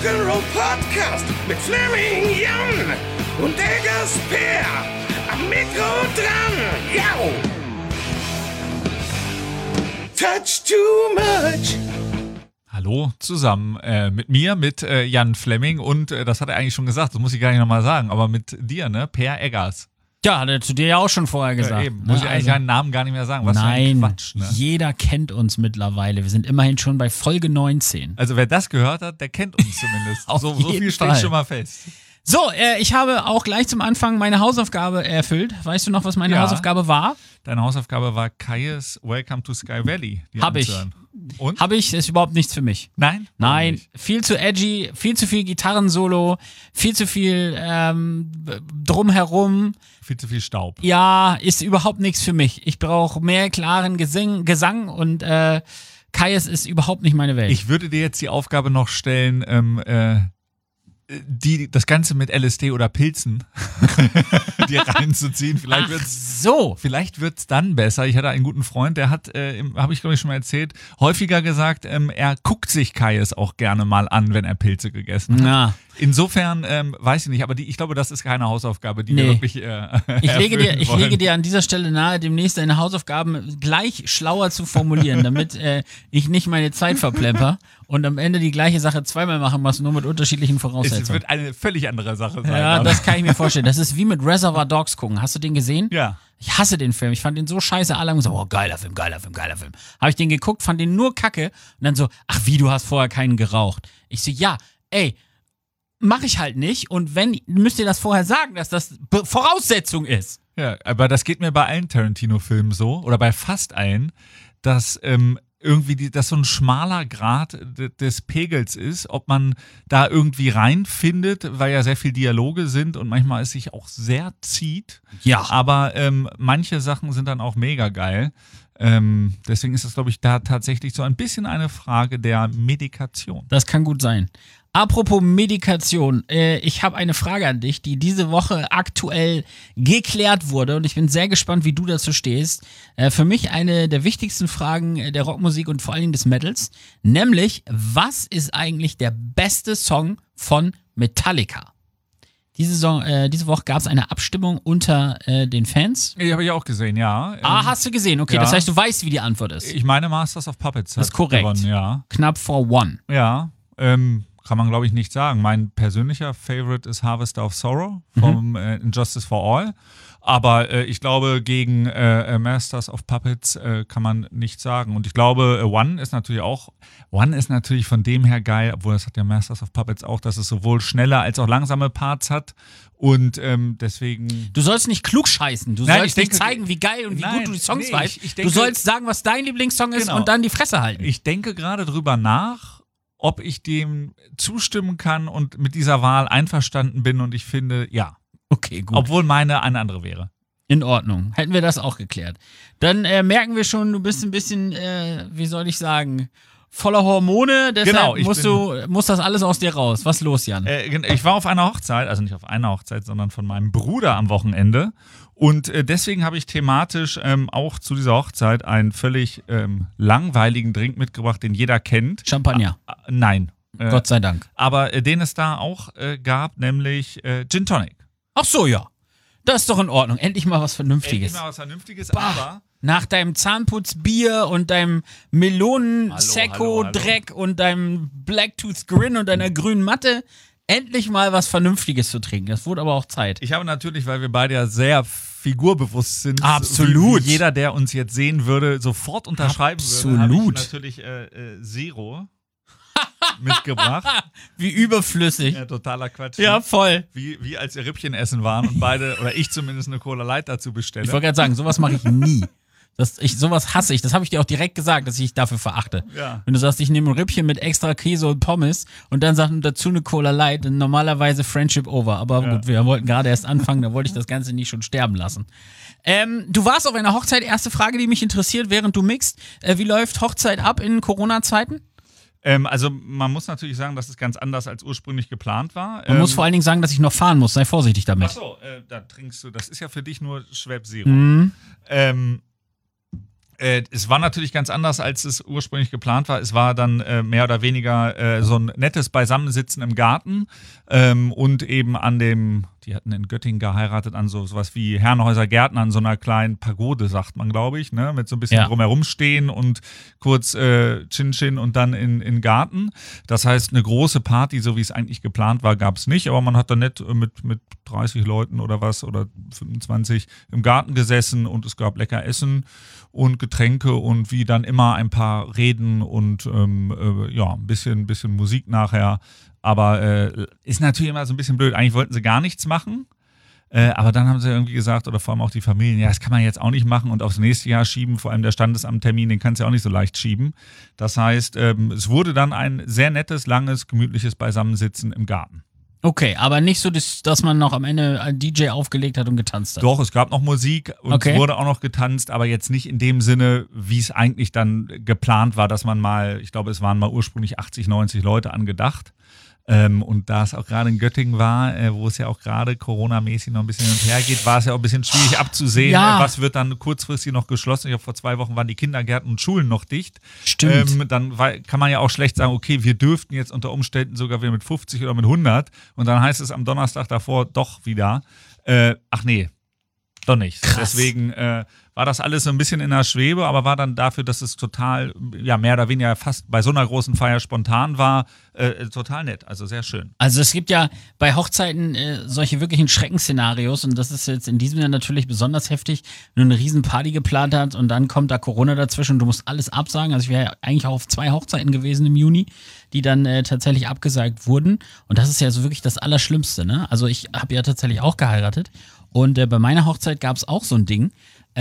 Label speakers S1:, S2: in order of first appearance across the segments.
S1: Rock'n'Roll Podcast mit Fleming Jan und Eggers Per am Mikro dran. Jau! Touch too much.
S2: Hallo zusammen mit mir, mit Jan Fleming und das hat er eigentlich schon gesagt, das muss ich gar nicht nochmal sagen, aber mit dir, ne, Per Eggers.
S3: Ja, hat er zu dir ja auch schon vorher gesagt.
S2: Eben. Muss ich eigentlich deinen Namen gar nicht mehr sagen. Was
S3: nein,
S2: für ein Quatsch, ne?
S3: Jeder kennt uns mittlerweile. Wir sind immerhin schon bei Folge 19.
S2: Also wer das gehört hat, der kennt uns zumindest. so viel steht
S3: Fall.
S2: schon mal fest.
S3: So, ich habe auch gleich zum Anfang meine Hausaufgabe erfüllt. Weißt du noch, was meine Hausaufgabe war?
S2: Deine Hausaufgabe war Kai's Welcome to Sky Valley.
S3: Hab ich.
S2: Und?
S3: Habe ich, ist überhaupt nichts für mich.
S2: Nein?
S3: Nein, viel zu edgy, viel zu viel Gitarrensolo, viel zu viel drumherum.
S2: Viel zu viel Staub.
S3: Ja, ist überhaupt nichts für mich. Ich brauche mehr klaren Gesang und Kai's ist überhaupt nicht meine Welt.
S2: Ich würde dir jetzt die Aufgabe noch stellen, das Ganze mit LSD oder Pilzen dir reinzuziehen. Vielleicht wird's dann besser. Ich hatte einen guten Freund, der hat, habe ich glaube ich schon mal erzählt, häufiger gesagt, er guckt sich Kai's auch gerne mal an, wenn er Pilze gegessen hat.
S3: Na.
S2: Insofern weiß ich nicht, aber ich glaube, das ist keine Hausaufgabe, die wir wirklich
S3: ich lege dir an dieser Stelle nahe, demnächst deine Hausaufgaben gleich schlauer zu formulieren, damit ich nicht meine Zeit verplemper und am Ende die gleiche Sache zweimal machen muss, nur mit unterschiedlichen Voraussetzungen.
S2: Es wird eine völlig andere Sache sein.
S3: Ja, das kann ich mir vorstellen. Das ist wie mit Reservoir Dogs gucken. Hast du den gesehen?
S2: Ja.
S3: Ich hasse den Film. Ich fand den so scheiße. Alle haben gesagt, oh, geiler Film. Habe ich den geguckt, fand den nur kacke und dann so, ach wie, du hast vorher keinen geraucht. Ich so, ja, ey, mach ich halt nicht und wenn, müsst ihr das vorher sagen, dass das Voraussetzung ist.
S2: Ja, aber das geht mir bei allen Tarantino-Filmen so, oder bei fast allen, dass irgendwie das so ein schmaler Grad des Pegels ist, ob man da irgendwie reinfindet, weil ja sehr viel Dialoge sind und manchmal es sich auch sehr zieht.
S3: Ja.
S2: Aber manche Sachen sind dann auch mega geil. Deswegen ist das, glaube ich, da tatsächlich so ein bisschen eine Frage der Medikation.
S3: Das kann gut sein. Apropos Medikation, ich habe eine Frage an dich, die diese Woche aktuell geklärt wurde und ich bin sehr gespannt, wie du dazu stehst. Für mich eine der wichtigsten Fragen der Rockmusik und vor allen Dingen des Metals, nämlich, was ist eigentlich der beste Song von Metallica? Diese Woche gab es eine Abstimmung unter den Fans.
S2: Die habe ich auch gesehen, ja.
S3: Hast du gesehen? Okay, ja. Das heißt, du weißt, wie die Antwort ist.
S2: Ich meine, Masters of Puppets
S3: das ist korrekt.
S2: Gewonnen, ja.
S3: Knapp vor One.
S2: Ja, kann man, glaube ich, nicht sagen. Mein persönlicher Favorite ist Harvester of Sorrow vom Injustice for All. Aber ich glaube, gegen Masters of Puppets kann man nichts sagen. Und ich glaube, One ist natürlich von dem her geil, obwohl das hat ja Masters of Puppets auch, dass es sowohl schnelle als auch langsame Parts hat. Und deswegen...
S3: Du sollst nicht klug scheißen. Du sollst nicht zeigen, wie geil und wie gut du die Songs weißt. Du sollst sagen, was dein Lieblingssong ist und dann die Fresse halten.
S2: Ich denke gerade drüber nach, ob ich dem zustimmen kann und mit dieser Wahl einverstanden bin und ich finde, ja.
S3: Okay, gut.
S2: Obwohl meine eine andere wäre.
S3: In Ordnung. Hätten wir das auch geklärt. Dann merken wir schon, du bist ein bisschen, wie soll ich sagen, voller Hormone. Deshalb muss das alles aus dir raus. Was ist los, Jan?
S2: Ich war auf einer Hochzeit, also nicht auf einer Hochzeit, sondern von meinem Bruder am Wochenende. Und deswegen habe ich thematisch auch zu dieser Hochzeit einen völlig langweiligen Drink mitgebracht, den jeder kennt.
S3: Champagner?
S2: Nein.
S3: Gott sei Dank.
S2: Aber den es da auch gab, nämlich Gin Tonic.
S3: Ach so, ja. Das ist doch in Ordnung. Endlich mal was Vernünftiges.
S2: Aber...
S3: Nach deinem Zahnputzbier und deinem Melonen-Secco-Dreck und deinem Blacktooth Grin und deiner grünen Matte endlich mal was Vernünftiges zu trinken. Das wurde aber auch Zeit.
S2: Ich habe natürlich, weil wir beide ja sehr figurbewusst sind,
S3: absolut.
S2: Wie jeder, der uns jetzt sehen würde, sofort unterschreiben würde, habe ich natürlich Zero mitgebracht.
S3: Wie überflüssig.
S2: Ja, totaler Quatsch.
S3: Ja, voll.
S2: Wie als wir Rippchen essen waren und beide, oder ich zumindest, eine Cola Light dazu bestelle.
S3: Ich wollte gerade sagen, sowas mache ich nie. Sowas hasse ich. Das habe ich dir auch direkt gesagt, dass ich dafür verachte.
S2: Ja.
S3: Wenn du sagst, ich nehme ein Rippchen mit extra Käse und Pommes und dann sagst du dazu eine Cola Light, dann normalerweise Friendship over. Aber gut, wir wollten gerade erst anfangen, da wollte ich das Ganze nicht schon sterben lassen. Du warst auf einer Hochzeit. Erste Frage, die mich interessiert, während du mixt. Wie läuft Hochzeit ab in Corona-Zeiten?
S2: Also man muss natürlich sagen, dass es ganz anders als ursprünglich geplant war.
S3: Man muss vor allen Dingen sagen, dass ich noch fahren muss. Sei vorsichtig damit.
S2: Achso, da trinkst du. Das ist ja für dich nur Schweppzero. Es war natürlich ganz anders, als es ursprünglich geplant war. Es war dann mehr oder weniger so ein nettes Beisammensitzen im Garten und eben die hatten in Göttingen geheiratet, an sowas wie Herrenhäuser Gärten, an so einer kleinen Pagode, sagt man, glaube ich, ne? Mit so ein bisschen drumherum stehen und kurz Chin-Chin und dann in Garten. Das heißt, eine große Party, so wie es eigentlich geplant war, gab es nicht, aber man hat dann nett mit 30 Leuten oder was oder 25 im Garten gesessen und es gab lecker Essen und Getränke und wie dann immer ein paar Reden und ein bisschen Musik nachher. Aber ist natürlich immer so ein bisschen blöd. Eigentlich wollten sie gar nichts machen. Aber dann haben sie irgendwie gesagt, oder vor allem auch die Familien, ja, das kann man jetzt auch nicht machen und aufs nächste Jahr schieben. Vor allem der Standesamttermin, den kannst du ja auch nicht so leicht schieben. Das heißt, es wurde dann ein sehr nettes, langes, gemütliches Beisammensitzen im Garten.
S3: Okay, aber nicht so, dass man noch am Ende einen DJ aufgelegt hat und getanzt hat.
S2: Doch, es gab noch Musik und es wurde auch noch getanzt, aber jetzt nicht in dem Sinne, wie es eigentlich dann geplant war, dass man mal, ich glaube, es waren mal ursprünglich 80, 90 Leute angedacht. Und da es auch gerade in Göttingen war, wo es ja auch gerade Corona-mäßig noch ein bisschen hin und her geht, war es ja auch ein bisschen schwierig abzusehen, was wird dann kurzfristig noch geschlossen. Ich glaube, vor 2 Wochen waren die Kindergärten und Schulen noch dicht.
S3: Stimmt.
S2: Dann kann man ja auch schlecht sagen, okay, wir dürften jetzt unter Umständen sogar wieder mit 50 oder mit 100 und dann heißt es am Donnerstag davor doch wieder, ach nee, doch nicht.
S3: Krass.
S2: Deswegen war das alles so ein bisschen in der Schwebe, aber war dann dafür, dass es total, ja, mehr oder weniger fast bei so einer großen Feier spontan war, total nett. Also sehr schön.
S3: Also es gibt ja bei Hochzeiten solche wirklichen Schreckensszenarios und das ist jetzt in diesem Jahr natürlich besonders heftig, wenn du eine Riesenparty geplant hast und dann kommt da Corona dazwischen und du musst alles absagen. Also ich wäre eigentlich auch auf 2 Hochzeiten gewesen im Juni, die dann tatsächlich abgesagt wurden und das ist ja so wirklich das Allerschlimmste, ne? Also ich habe ja tatsächlich auch geheiratet und bei meiner Hochzeit gab es auch so ein Ding.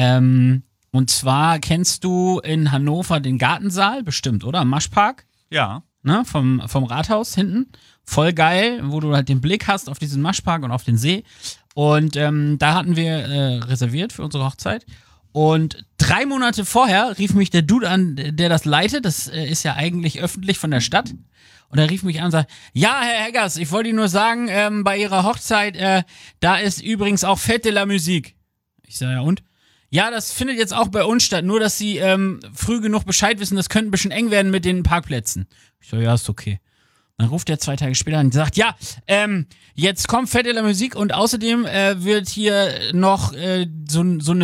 S3: Und zwar kennst du in Hannover den Gartensaal, bestimmt, oder? Am Maschpark?
S2: Ja.
S3: Ne? Vom Rathaus hinten. Voll geil, wo du halt den Blick hast auf diesen Maschpark und auf den See. Und da hatten wir reserviert für unsere Hochzeit. Und 3 Monate vorher rief mich der Dude an, der das leitet. Das ist ja eigentlich öffentlich von der Stadt. Und er rief mich an und sagt, ja, Herr Heggers, ich wollte Ihnen nur sagen, bei Ihrer Hochzeit, da ist übrigens auch Fête de la Musique. Ich sage, ja und? Ja, das findet jetzt auch bei uns statt, nur dass Sie früh genug Bescheid wissen, das könnte ein bisschen eng werden mit den Parkplätzen. Ich so, ja, ist okay. Dann ruft er 2 Tage später an und sagt, ja, jetzt kommt Fête de la Musique und außerdem wird hier noch so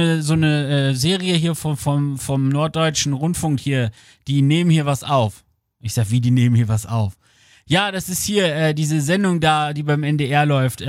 S3: eine Serie hier vom Norddeutschen Rundfunk hier, die nehmen hier was auf. Ich sag, wie, die nehmen hier was auf? Ja, das ist hier diese Sendung da, die beim NDR läuft,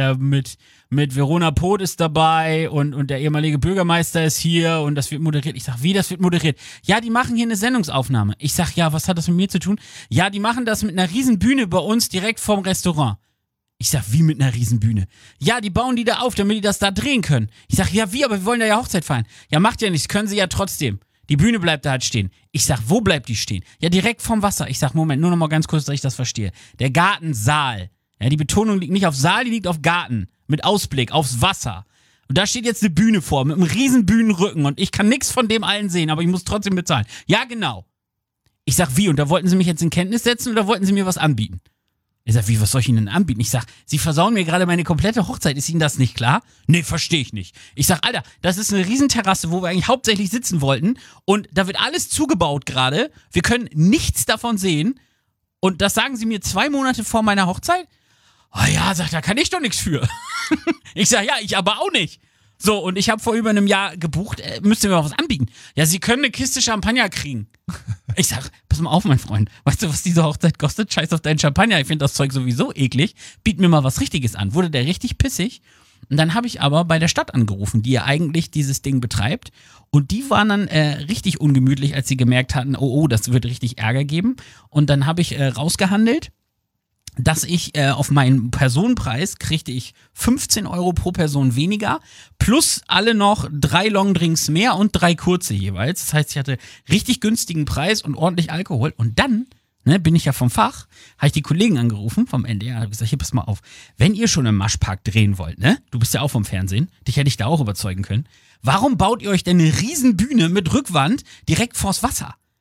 S3: mit Verona Poth ist dabei und der ehemalige Bürgermeister ist hier und das wird moderiert. Ich sag, wie, das wird moderiert? Ja, die machen hier eine Sendungsaufnahme. Ich sag, ja, was hat das mit mir zu tun? Ja, die machen das mit einer riesen Bühne bei uns direkt vorm Restaurant. Ich sag, wie mit einer riesen Bühne? Ja, die bauen die da auf, damit die das da drehen können. Ich sag, ja, wie, aber wir wollen da ja Hochzeit feiern. Ja, macht ja nichts, können sie ja trotzdem. Die Bühne bleibt da halt stehen. Ich sag, wo bleibt die stehen? Ja, direkt vorm Wasser. Ich sag, Moment, nur noch mal ganz kurz, dass ich das verstehe. Der Gartensaal. Ja, die Betonung liegt nicht auf Saal, die liegt auf Garten. Mit Ausblick aufs Wasser. Und da steht jetzt eine Bühne vor, mit einem riesen Bühnenrücken und ich kann nichts von dem allen sehen, aber ich muss trotzdem bezahlen. Ja, genau. Ich sag, wie? Und da wollten sie mich jetzt in Kenntnis setzen oder wollten sie mir was anbieten? Ich sag, wie, was soll ich Ihnen denn anbieten? Ich sag, Sie versauen mir gerade meine komplette Hochzeit. Ist Ihnen das nicht klar? Nee, verstehe ich nicht. Ich sag, Alter, das ist eine Riesenterrasse, wo wir eigentlich hauptsächlich sitzen wollten und da wird alles zugebaut gerade. Wir können nichts davon sehen und das sagen Sie mir 2 Monate vor meiner Hochzeit? Oh ja, sagt, da kann ich doch nichts für. Ich sag, ja, ich aber auch nicht. So, und ich habe vor über einem Jahr gebucht, müsst ihr mir was anbieten? Ja, Sie können eine Kiste Champagner kriegen. Ich sag, pass mal auf, mein Freund. Weißt du, was diese Hochzeit kostet? Scheiß auf deinen Champagner. Ich finde das Zeug sowieso eklig. Biet mir mal was Richtiges an. Wurde der richtig pissig. Und dann habe ich aber bei der Stadt angerufen, die ja eigentlich dieses Ding betreibt. Und die waren dann richtig ungemütlich, als sie gemerkt hatten, oh, das wird richtig Ärger geben. Und dann habe ich rausgehandelt, dass ich auf meinen Personenpreis kriegte ich 15 € pro Person weniger, plus alle noch 3 Longdrinks mehr und 3 kurze jeweils. Das heißt, ich hatte richtig günstigen Preis und ordentlich Alkohol. Und dann, bin ich ja vom Fach, habe ich die Kollegen angerufen vom NDR und habe gesagt, hier, pass mal auf, wenn ihr schon im Maschpark drehen wollt, du bist ja auch vom Fernsehen, dich hätte ich da auch überzeugen können, warum baut ihr euch denn eine riesen Bühne mit Rückwand direkt vors Wasser?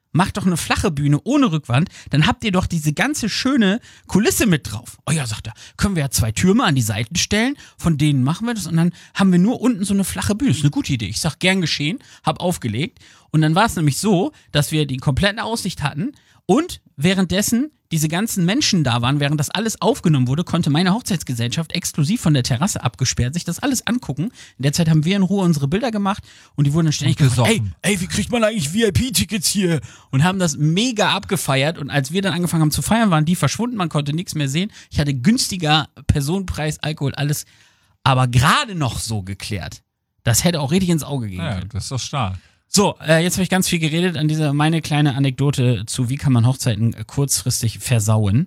S3: macht doch eine flache Bühne ohne Rückwand, dann habt ihr doch diese ganze schöne Kulisse mit drauf. Oh ja, sagt er, können wir ja 2 Türme an die Seiten stellen, von denen machen wir das und dann haben wir nur unten so eine flache Bühne. Das ist eine gute Idee. Ich sag, gern geschehen, hab aufgelegt und dann war es nämlich so, dass wir die komplette Aussicht hatten und währenddessen diese ganzen Menschen da waren, während das alles aufgenommen wurde, konnte meine Hochzeitsgesellschaft exklusiv von der Terrasse abgesperrt sich das alles angucken. In der Zeit haben wir in Ruhe unsere Bilder gemacht und die wurden dann ständig gefragt, ey, wie kriegt man eigentlich VIP-Tickets hier? Und haben das mega abgefeiert und als wir dann angefangen haben zu feiern, waren die verschwunden, man konnte nichts mehr sehen. Ich hatte günstiger Personenpreis, Alkohol, alles, aber gerade noch so geklärt. Das hätte auch richtig ins Auge gehen können.
S2: Ja, das ist doch stark.
S3: So, jetzt habe ich ganz viel geredet an dieser meine kleine Anekdote zu, wie kann man Hochzeiten kurzfristig versauen.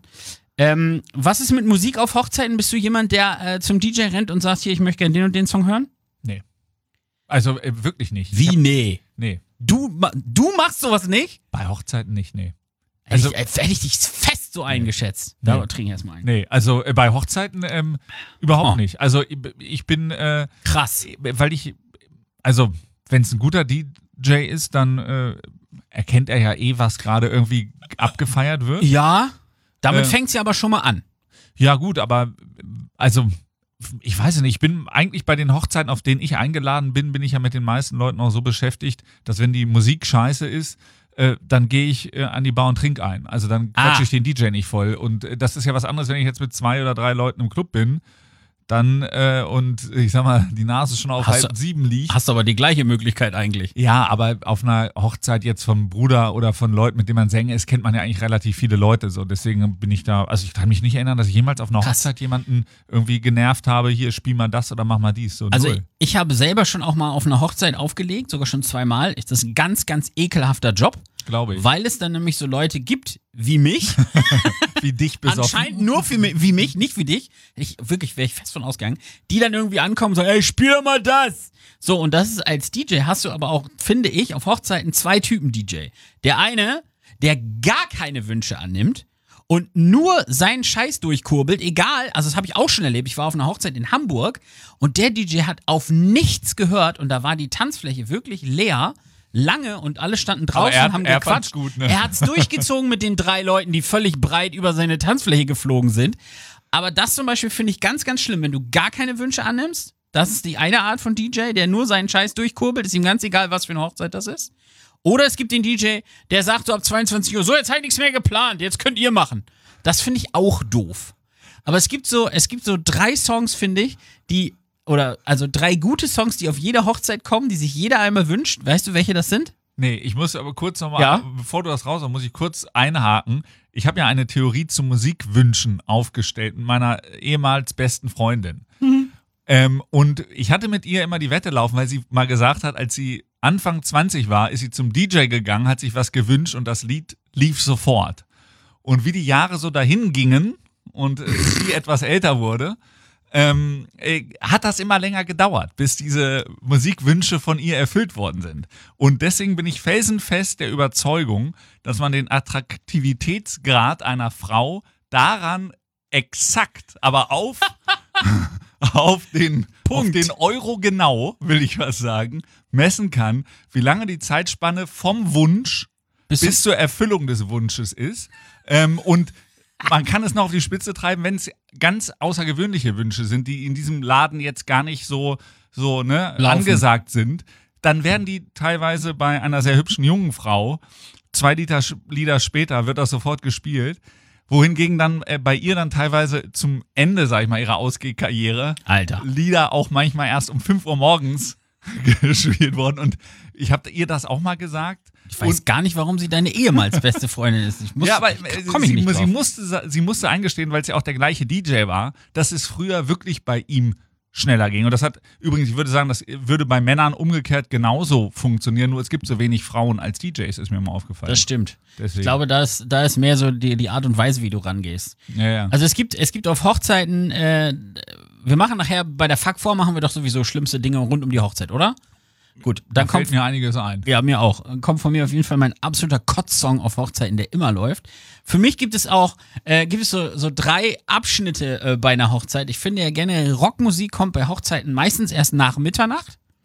S3: Was ist mit Musik auf Hochzeiten? Bist du jemand, der zum DJ rennt und sagt, hier, ich möchte gerne den und den Song hören?
S2: Nee. Also wirklich nicht.
S3: Nee?
S2: Nee.
S3: Du machst sowas nicht?
S2: Bei Hochzeiten nicht, nee.
S3: Also, hätte ich dich fest so eingeschätzt. Da trinke ich erstmal ein.
S2: Nee, also bei Hochzeiten überhaupt nicht. Also ich bin
S3: krass,
S2: weil also wenn es ein guter DJ ist, dann erkennt er ja was gerade irgendwie abgefeiert wird.
S3: Ja, damit fängt es ja aber schon mal an.
S2: Ja gut, aber also ich weiß nicht, ich bin eigentlich bei den Hochzeiten, auf denen ich eingeladen bin, bin ich ja mit den meisten Leuten auch so beschäftigt, dass wenn die Musik scheiße ist, dann gehe ich an die Bar und trinke ein. Also dann quatsche ich den DJ nicht voll. Und das ist ja was anderes, wenn ich jetzt mit 2 oder 3 Leuten im Club bin, dann und ich sag mal, die Nase schon auf 6:30 liegt.
S3: Hast aber die gleiche Möglichkeit eigentlich.
S2: Ja, aber auf einer Hochzeit jetzt vom Bruder oder von Leuten, mit denen man Sänger ist, kennt man ja eigentlich relativ viele Leute. So. Deswegen bin ich da, also ich kann mich nicht erinnern, dass ich jemals auf einer Hochzeit jemanden irgendwie genervt habe, hier spiel mal das oder mach mal dies. So,
S3: also ich habe selber schon auch mal auf einer Hochzeit aufgelegt, sogar schon 2-mal. Das ist ein ganz, ganz ekelhafter Job.
S2: Glaube ich.
S3: Weil es dann nämlich so Leute gibt wie mich.
S2: Wie dich besoffen.
S3: Anscheinend nur wie mich, nicht wie dich. Wäre ich fest von ausgegangen. Die dann irgendwie ankommen und sagen, ey, spiel doch mal das. So, und das ist als DJ hast du aber auch, finde ich, auf Hochzeiten 2 Typen DJ. Der eine, der gar keine Wünsche annimmt und nur seinen Scheiß durchkurbelt, egal, also das habe ich auch schon erlebt. Ich war auf einer Hochzeit in Hamburg und der DJ hat auf nichts gehört und da war die Tanzfläche wirklich leer. Lange und alle standen draußen und haben gequatscht.
S2: Gut, ne?
S3: Er hat's durchgezogen mit den 3 Leuten, die völlig breit über seine Tanzfläche geflogen sind. Aber das zum Beispiel finde ich ganz, ganz schlimm, wenn du gar keine Wünsche annimmst. Das ist die eine Art von DJ, der nur seinen Scheiß durchkurbelt, ist ihm ganz egal, was für eine Hochzeit das ist. Oder es gibt den DJ, der sagt so ab 22 Uhr, so jetzt halt nichts mehr geplant, jetzt könnt ihr machen. Das finde ich auch doof. Aber es gibt so 3 Songs, finde ich, also 3 gute Songs, die auf jeder Hochzeit kommen, die sich jeder einmal wünscht. Weißt du, welche das sind?
S2: Nee, ich muss aber kurz nochmal, bevor du das raus hast, muss ich kurz einhaken. Ich habe ja eine Theorie zu Musikwünschen aufgestellt mit meiner ehemals besten Freundin. Und ich hatte mit ihr immer die Wette laufen, weil sie mal gesagt hat, als sie Anfang 20 war, ist sie zum DJ gegangen, hat sich was gewünscht und das Lied lief sofort. Und wie die Jahre so dahin gingen und sie etwas älter wurde, hat das immer länger gedauert, bis diese Musikwünsche von ihr erfüllt worden sind. Und deswegen bin ich felsenfest der Überzeugung, dass man den Attraktivitätsgrad einer Frau daran exakt, aber auf den Euro genau, will ich was sagen, messen kann, wie lange die Zeitspanne vom Wunsch bis zur Erfüllung des Wunsches ist. Und man kann es noch auf die Spitze treiben, wenn es ganz außergewöhnliche Wünsche sind, die in diesem Laden jetzt gar nicht so angesagt sind. Dann werden die teilweise bei einer sehr hübschen jungen Frau, 2 Lieder später wird das sofort gespielt. Wohingegen dann bei ihr dann teilweise zum Ende, sag ich mal, ihrer Ausgehkarriere Lieder auch manchmal erst um 5 Uhr morgens gespielt wurden. Und ich habe ihr das auch mal gesagt.
S3: Ich weiß gar nicht, warum sie deine ehemals beste Freundin ist.
S2: Sie musste eingestehen, weil es ja auch der gleiche DJ war, dass es früher wirklich bei ihm schneller ging. Und das hat übrigens, ich würde sagen, das würde bei Männern umgekehrt genauso funktionieren, nur es gibt so wenig Frauen als DJs, ist mir mal aufgefallen.
S3: Das stimmt.
S2: Deswegen.
S3: Ich glaube, da ist mehr so die Art und Weise, wie du rangehst.
S2: Ja.
S3: Also es gibt auf Hochzeiten, wir machen nachher, bei der Fuck-Vor machen wir doch sowieso schlimmste Dinge rund um die Hochzeit, oder? Gut, dann
S2: fällt mir einiges ein.
S3: Ja, mir auch. Kommt von mir auf jeden Fall mein absoluter Kotz-Song auf Hochzeiten, der immer läuft. Für mich gibt es auch so 3 Abschnitte bei einer Hochzeit. Ich finde ja generell, Rockmusik kommt bei Hochzeiten meistens erst nach Mitternacht.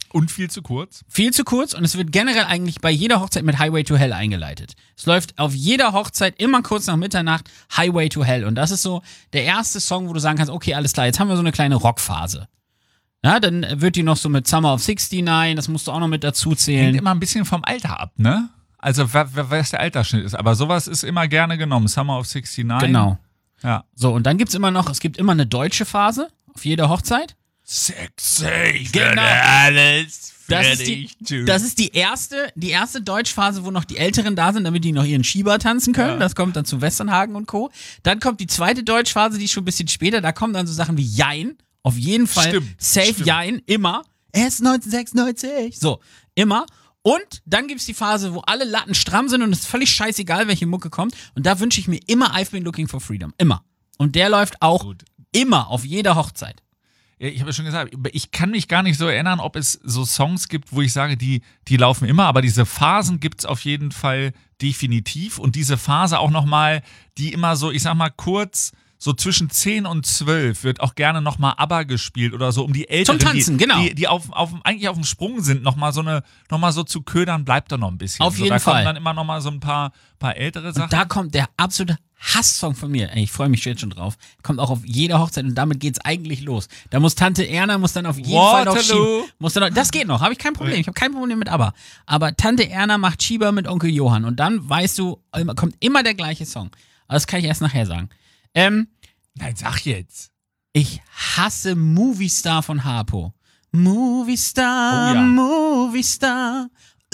S2: Und viel zu kurz.
S3: Viel zu kurz und es wird generell eigentlich bei jeder Hochzeit mit Highway to Hell eingeleitet. Es läuft auf jeder Hochzeit immer kurz nach Mitternacht Highway to Hell und das ist so der erste Song, wo du sagen kannst, okay, alles klar, jetzt haben wir so eine kleine Rockphase. Ja, dann wird die noch so mit Summer of 69, das musst du auch noch mit dazu zählen.
S2: Hängt immer ein bisschen vom Alter ab, ne? Also, was der Altersschnitt ist. Aber sowas ist immer gerne genommen. Summer of 69.
S3: Genau.
S2: Ja.
S3: So, und dann es gibt immer eine deutsche Phase auf jeder Hochzeit.
S2: Sexy,
S3: Genau.
S2: alles
S3: Das ist die erste Deutschphase, wo noch die Älteren da sind, damit die noch ihren Schieber tanzen können.
S2: Ja.
S3: Das kommt dann zu Westernhagen und Co. Dann kommt die zweite Deutschphase, die ist schon ein bisschen später. Da kommen dann so Sachen wie Jein. Auf jeden Fall.
S2: Stimmt.
S3: Jein, immer. Erst 1996. So, immer. Und dann gibt's die Phase, wo alle Latten stramm sind und es ist völlig scheißegal, welche Mucke kommt. Und da wünsche ich mir immer I've Been Looking for Freedom. Immer. Und der läuft auch immer auf jeder Hochzeit.
S2: Ja, ich habe ja schon gesagt, ich kann mich gar nicht so erinnern, ob es so Songs gibt, wo ich sage, die laufen immer, aber diese Phasen gibt's auf jeden Fall definitiv. Und diese Phase auch nochmal, die immer so, ich sag mal, kurz so zwischen 10 und 12 wird auch gerne nochmal ABBA gespielt oder so, um die Älteren,
S3: Zum Tanzen, genau.
S2: die eigentlich auf dem Sprung sind, nochmal so zu ködern, bleibt da noch ein bisschen.
S3: Auf jeden
S2: da
S3: Fall.
S2: kommen dann immer nochmal so ein paar ältere Sachen.
S3: Und da kommt der absolute Hasssong von mir. Ey, ich freue mich jetzt schon drauf. Kommt auch auf jeder Hochzeit und damit geht's eigentlich los. Da muss Tante Erna dann auf jeden Fall noch schieben. Das geht noch, habe ich kein Problem. Ich habe kein Problem mit ABBA. Aber Tante Erna macht Schieber mit Onkel Johann und dann weißt du, kommt immer der gleiche Song. Aber das kann ich erst nachher sagen.
S2: Nein, sag jetzt.
S3: Ich hasse Movie Star von Harpo. Movie Star,
S2: Oh ja.
S3: Movie Star.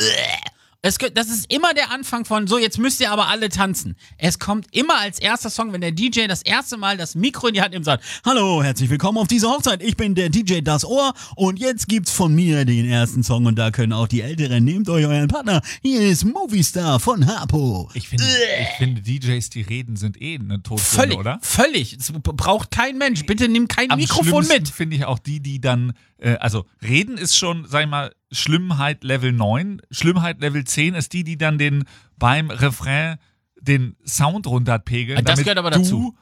S3: Das ist immer der Anfang von, so, jetzt müsst ihr aber alle tanzen. Es kommt immer als erster Song, wenn der DJ das erste Mal das Mikro in die Hand nimmt und sagt, hallo, herzlich willkommen auf dieser Hochzeit, ich bin der DJ Das Ohr und jetzt gibt's von mir den ersten Song und da können auch die Älteren, nehmt euch euren Partner, hier ist Movie Star von Harpo.
S2: Ich finde DJs, die reden, sind eine Todsünde, oder?
S3: Völlig. Es braucht kein Mensch. Bitte nimm kein Mikrofon mit.
S2: Finde ich auch die dann, also reden ist schon, sag ich mal, Schlimmheit Level 9. Schlimmheit Level 10 ist die dann beim Refrain den Sound runterpegeln.
S3: Das gehört aber dazu.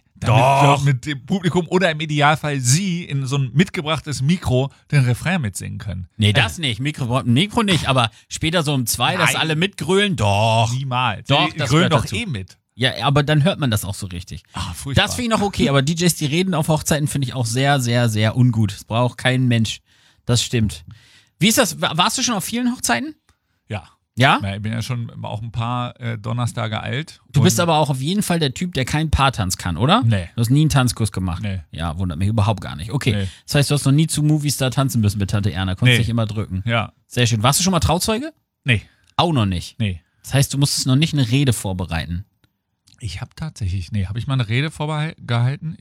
S2: Damit mit dem Publikum oder im Idealfall sie in so ein mitgebrachtes Mikro den Refrain mitsingen können.
S3: Nee, das nicht. Mikro nicht, aber später so um 2, dass alle mitgrölen. Doch.
S2: Niemals.
S3: Doch,
S2: die
S3: das
S2: grölen
S3: gehört
S2: doch
S3: dazu.
S2: Mit.
S3: Ja, aber dann hört man das auch so richtig.
S2: Furchtbar.
S3: Das finde ich noch okay, aber DJs, die reden auf Hochzeiten, finde ich auch sehr, sehr, sehr ungut. Das braucht kein Mensch. Das stimmt. Wie ist das? Warst du schon auf vielen Hochzeiten?
S2: Ja.
S3: Ja?
S2: Ja, ich bin ja schon auch ein paar Donnerstage alt.
S3: Du bist aber auch auf jeden Fall der Typ, der keinen Paartanz kann, oder?
S2: Nee.
S3: Du hast nie einen Tanzkurs gemacht.
S2: Nee.
S3: Ja, wundert mich überhaupt gar nicht. Okay.
S2: Nee.
S3: Das heißt, du hast noch nie zu Moviestar tanzen müssen mit Tante Erna. Konntest dich immer drücken.
S2: Ja.
S3: Sehr schön. Warst du schon mal Trauzeuge?
S2: Nee.
S3: Auch noch nicht.
S2: Nee.
S3: Das heißt, du musstest noch nicht eine Rede vorbereiten.
S2: Ich habe tatsächlich, habe ich mal eine Rede vorgehalten?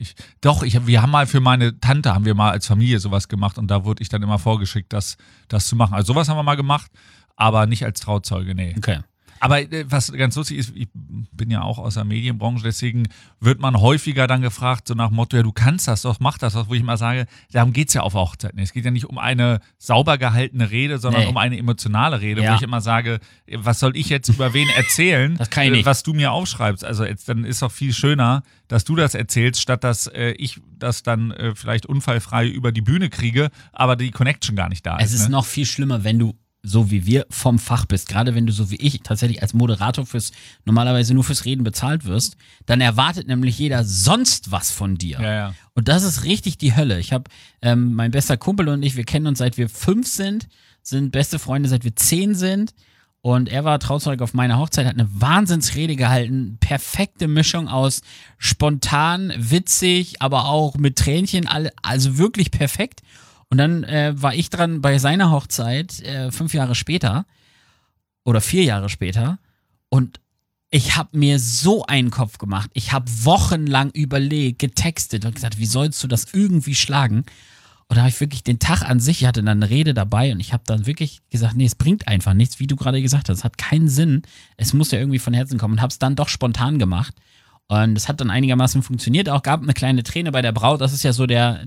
S2: Wir haben mal für meine Tante, haben wir mal als Familie sowas gemacht und da wurde ich dann immer vorgeschickt, das zu machen. Also sowas haben wir mal gemacht, aber nicht als Trauzeuge, nee.
S3: Okay.
S2: Aber was ganz lustig ist, ich bin ja auch aus der Medienbranche, deswegen wird man häufiger dann gefragt, so nach dem Motto, ja, du kannst das doch, mach das doch, wo ich mal sage, darum geht's ja auf Hochzeiten. Es geht ja nicht um eine sauber gehaltene Rede, sondern um eine emotionale Rede, wo ich immer sage, was soll ich jetzt über wen erzählen,
S3: das kann ich nicht.
S2: Was du mir aufschreibst. Also dann ist doch viel schöner, dass du das erzählst, statt dass ich das dann vielleicht unfallfrei über die Bühne kriege, aber die Connection gar nicht da ist.
S3: Es ist noch viel schlimmer, wenn du so wie wir vom Fach bist, gerade wenn du so wie ich tatsächlich als Moderator normalerweise nur fürs Reden bezahlt wirst, dann erwartet nämlich jeder sonst was von dir.
S2: Ja.
S3: Und das ist richtig die Hölle. Ich habe, mein bester Kumpel und ich, wir kennen uns seit wir 5 sind beste Freunde seit wir 10 sind. Und er war Trauzeuge auf meiner Hochzeit, hat eine Wahnsinnsrede gehalten. Perfekte Mischung aus spontan, witzig, aber auch mit Tränchen, also wirklich perfekt. Und dann war ich dran bei seiner Hochzeit 5 Jahre später oder 4 Jahre später und ich habe mir so einen Kopf gemacht. Ich habe wochenlang überlegt, getextet und gesagt, wie sollst du das irgendwie schlagen? Und da habe ich wirklich den Tag an sich, ich hatte dann eine Rede dabei und ich habe dann wirklich gesagt, nee, es bringt einfach nichts, wie du gerade gesagt hast. Es hat keinen Sinn. Es muss ja irgendwie von Herzen kommen und habe es dann doch spontan gemacht. Und es hat dann einigermaßen funktioniert. Auch gab eine kleine Träne bei der Braut. Das ist ja so der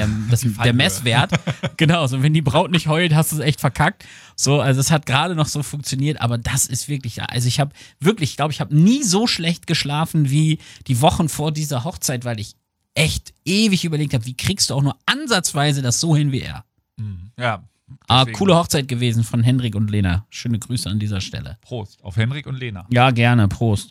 S3: Messwert. Genau, so wenn die Braut nicht heult, hast du es echt verkackt. So, also es hat gerade noch so funktioniert, aber das ist wirklich, also ich glaube, ich habe nie so schlecht geschlafen wie die Wochen vor dieser Hochzeit, weil ich echt ewig überlegt habe, wie kriegst du auch nur ansatzweise das so hin wie er.
S2: Ja, Deswegen.
S3: Coole Hochzeit gewesen von Hendrik und Lena. Schöne Grüße an dieser Stelle.
S2: Prost auf Henrik und Lena.
S3: Ja, gerne. Prost.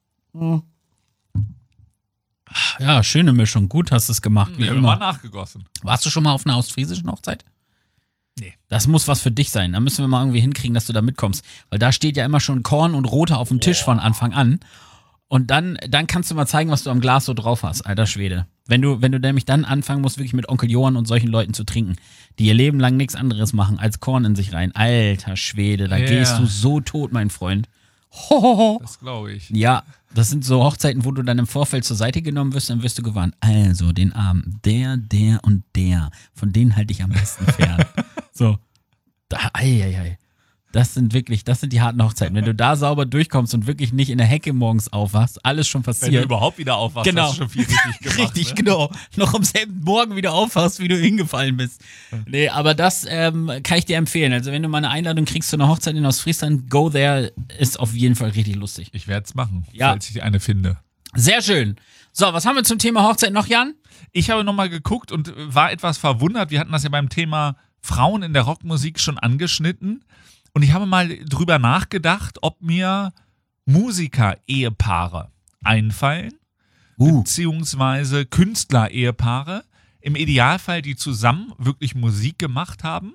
S3: Ja, schöne Mischung. Gut hast du es gemacht, wie
S2: Wir haben
S3: immer.
S2: mal nachgegossen.
S3: Warst du schon mal auf einer ostfriesischen Hochzeit?
S2: Nee.
S3: Das muss was für dich sein. Da müssen wir mal irgendwie hinkriegen, dass du da mitkommst. Weil da steht ja immer schon Korn und Rote auf dem Tisch von Anfang an. Und dann kannst du mal zeigen, was du am Glas so drauf hast, alter Schwede. Wenn du nämlich dann anfangen musst, wirklich mit Onkel Johann und solchen Leuten zu trinken, die ihr Leben lang nichts anderes machen, als Korn in sich rein. Alter Schwede, da gehst du so tot, mein Freund. Hohoho.
S2: Das glaube ich.
S3: Ja, das sind so Hochzeiten, wo du dann im Vorfeld zur Seite genommen wirst, dann wirst du gewarnt. Also, den Abend, der und der, von denen halte ich am besten fern. So, ei. Das sind die harten Hochzeiten. Wenn du da sauber durchkommst und wirklich nicht in der Hecke morgens aufwachst, alles schon passiert.
S2: Wenn du überhaupt wieder aufwachst,
S3: Genau.
S2: hast du schon viel richtig gemacht.
S3: Richtig,
S2: ne?
S3: genau. Noch am selben Morgen wieder aufwachst, wie du hingefallen bist. Nee, aber das kann ich dir empfehlen. Also wenn du mal eine Einladung kriegst zu einer Hochzeit in Ostfriesland, go there, ist auf jeden Fall richtig lustig.
S2: Ich werde es machen,
S3: Ja.
S2: falls ich eine finde.
S3: Sehr schön. So, was haben wir zum Thema Hochzeit noch, Jan?
S2: Ich habe nochmal geguckt und war etwas verwundert. Wir hatten das ja beim Thema Frauen in der Rockmusik schon angeschnitten. Und ich habe mal drüber nachgedacht, ob mir Musiker-Ehepaare einfallen, beziehungsweise Künstler-Ehepaare, im Idealfall, die zusammen wirklich Musik gemacht haben.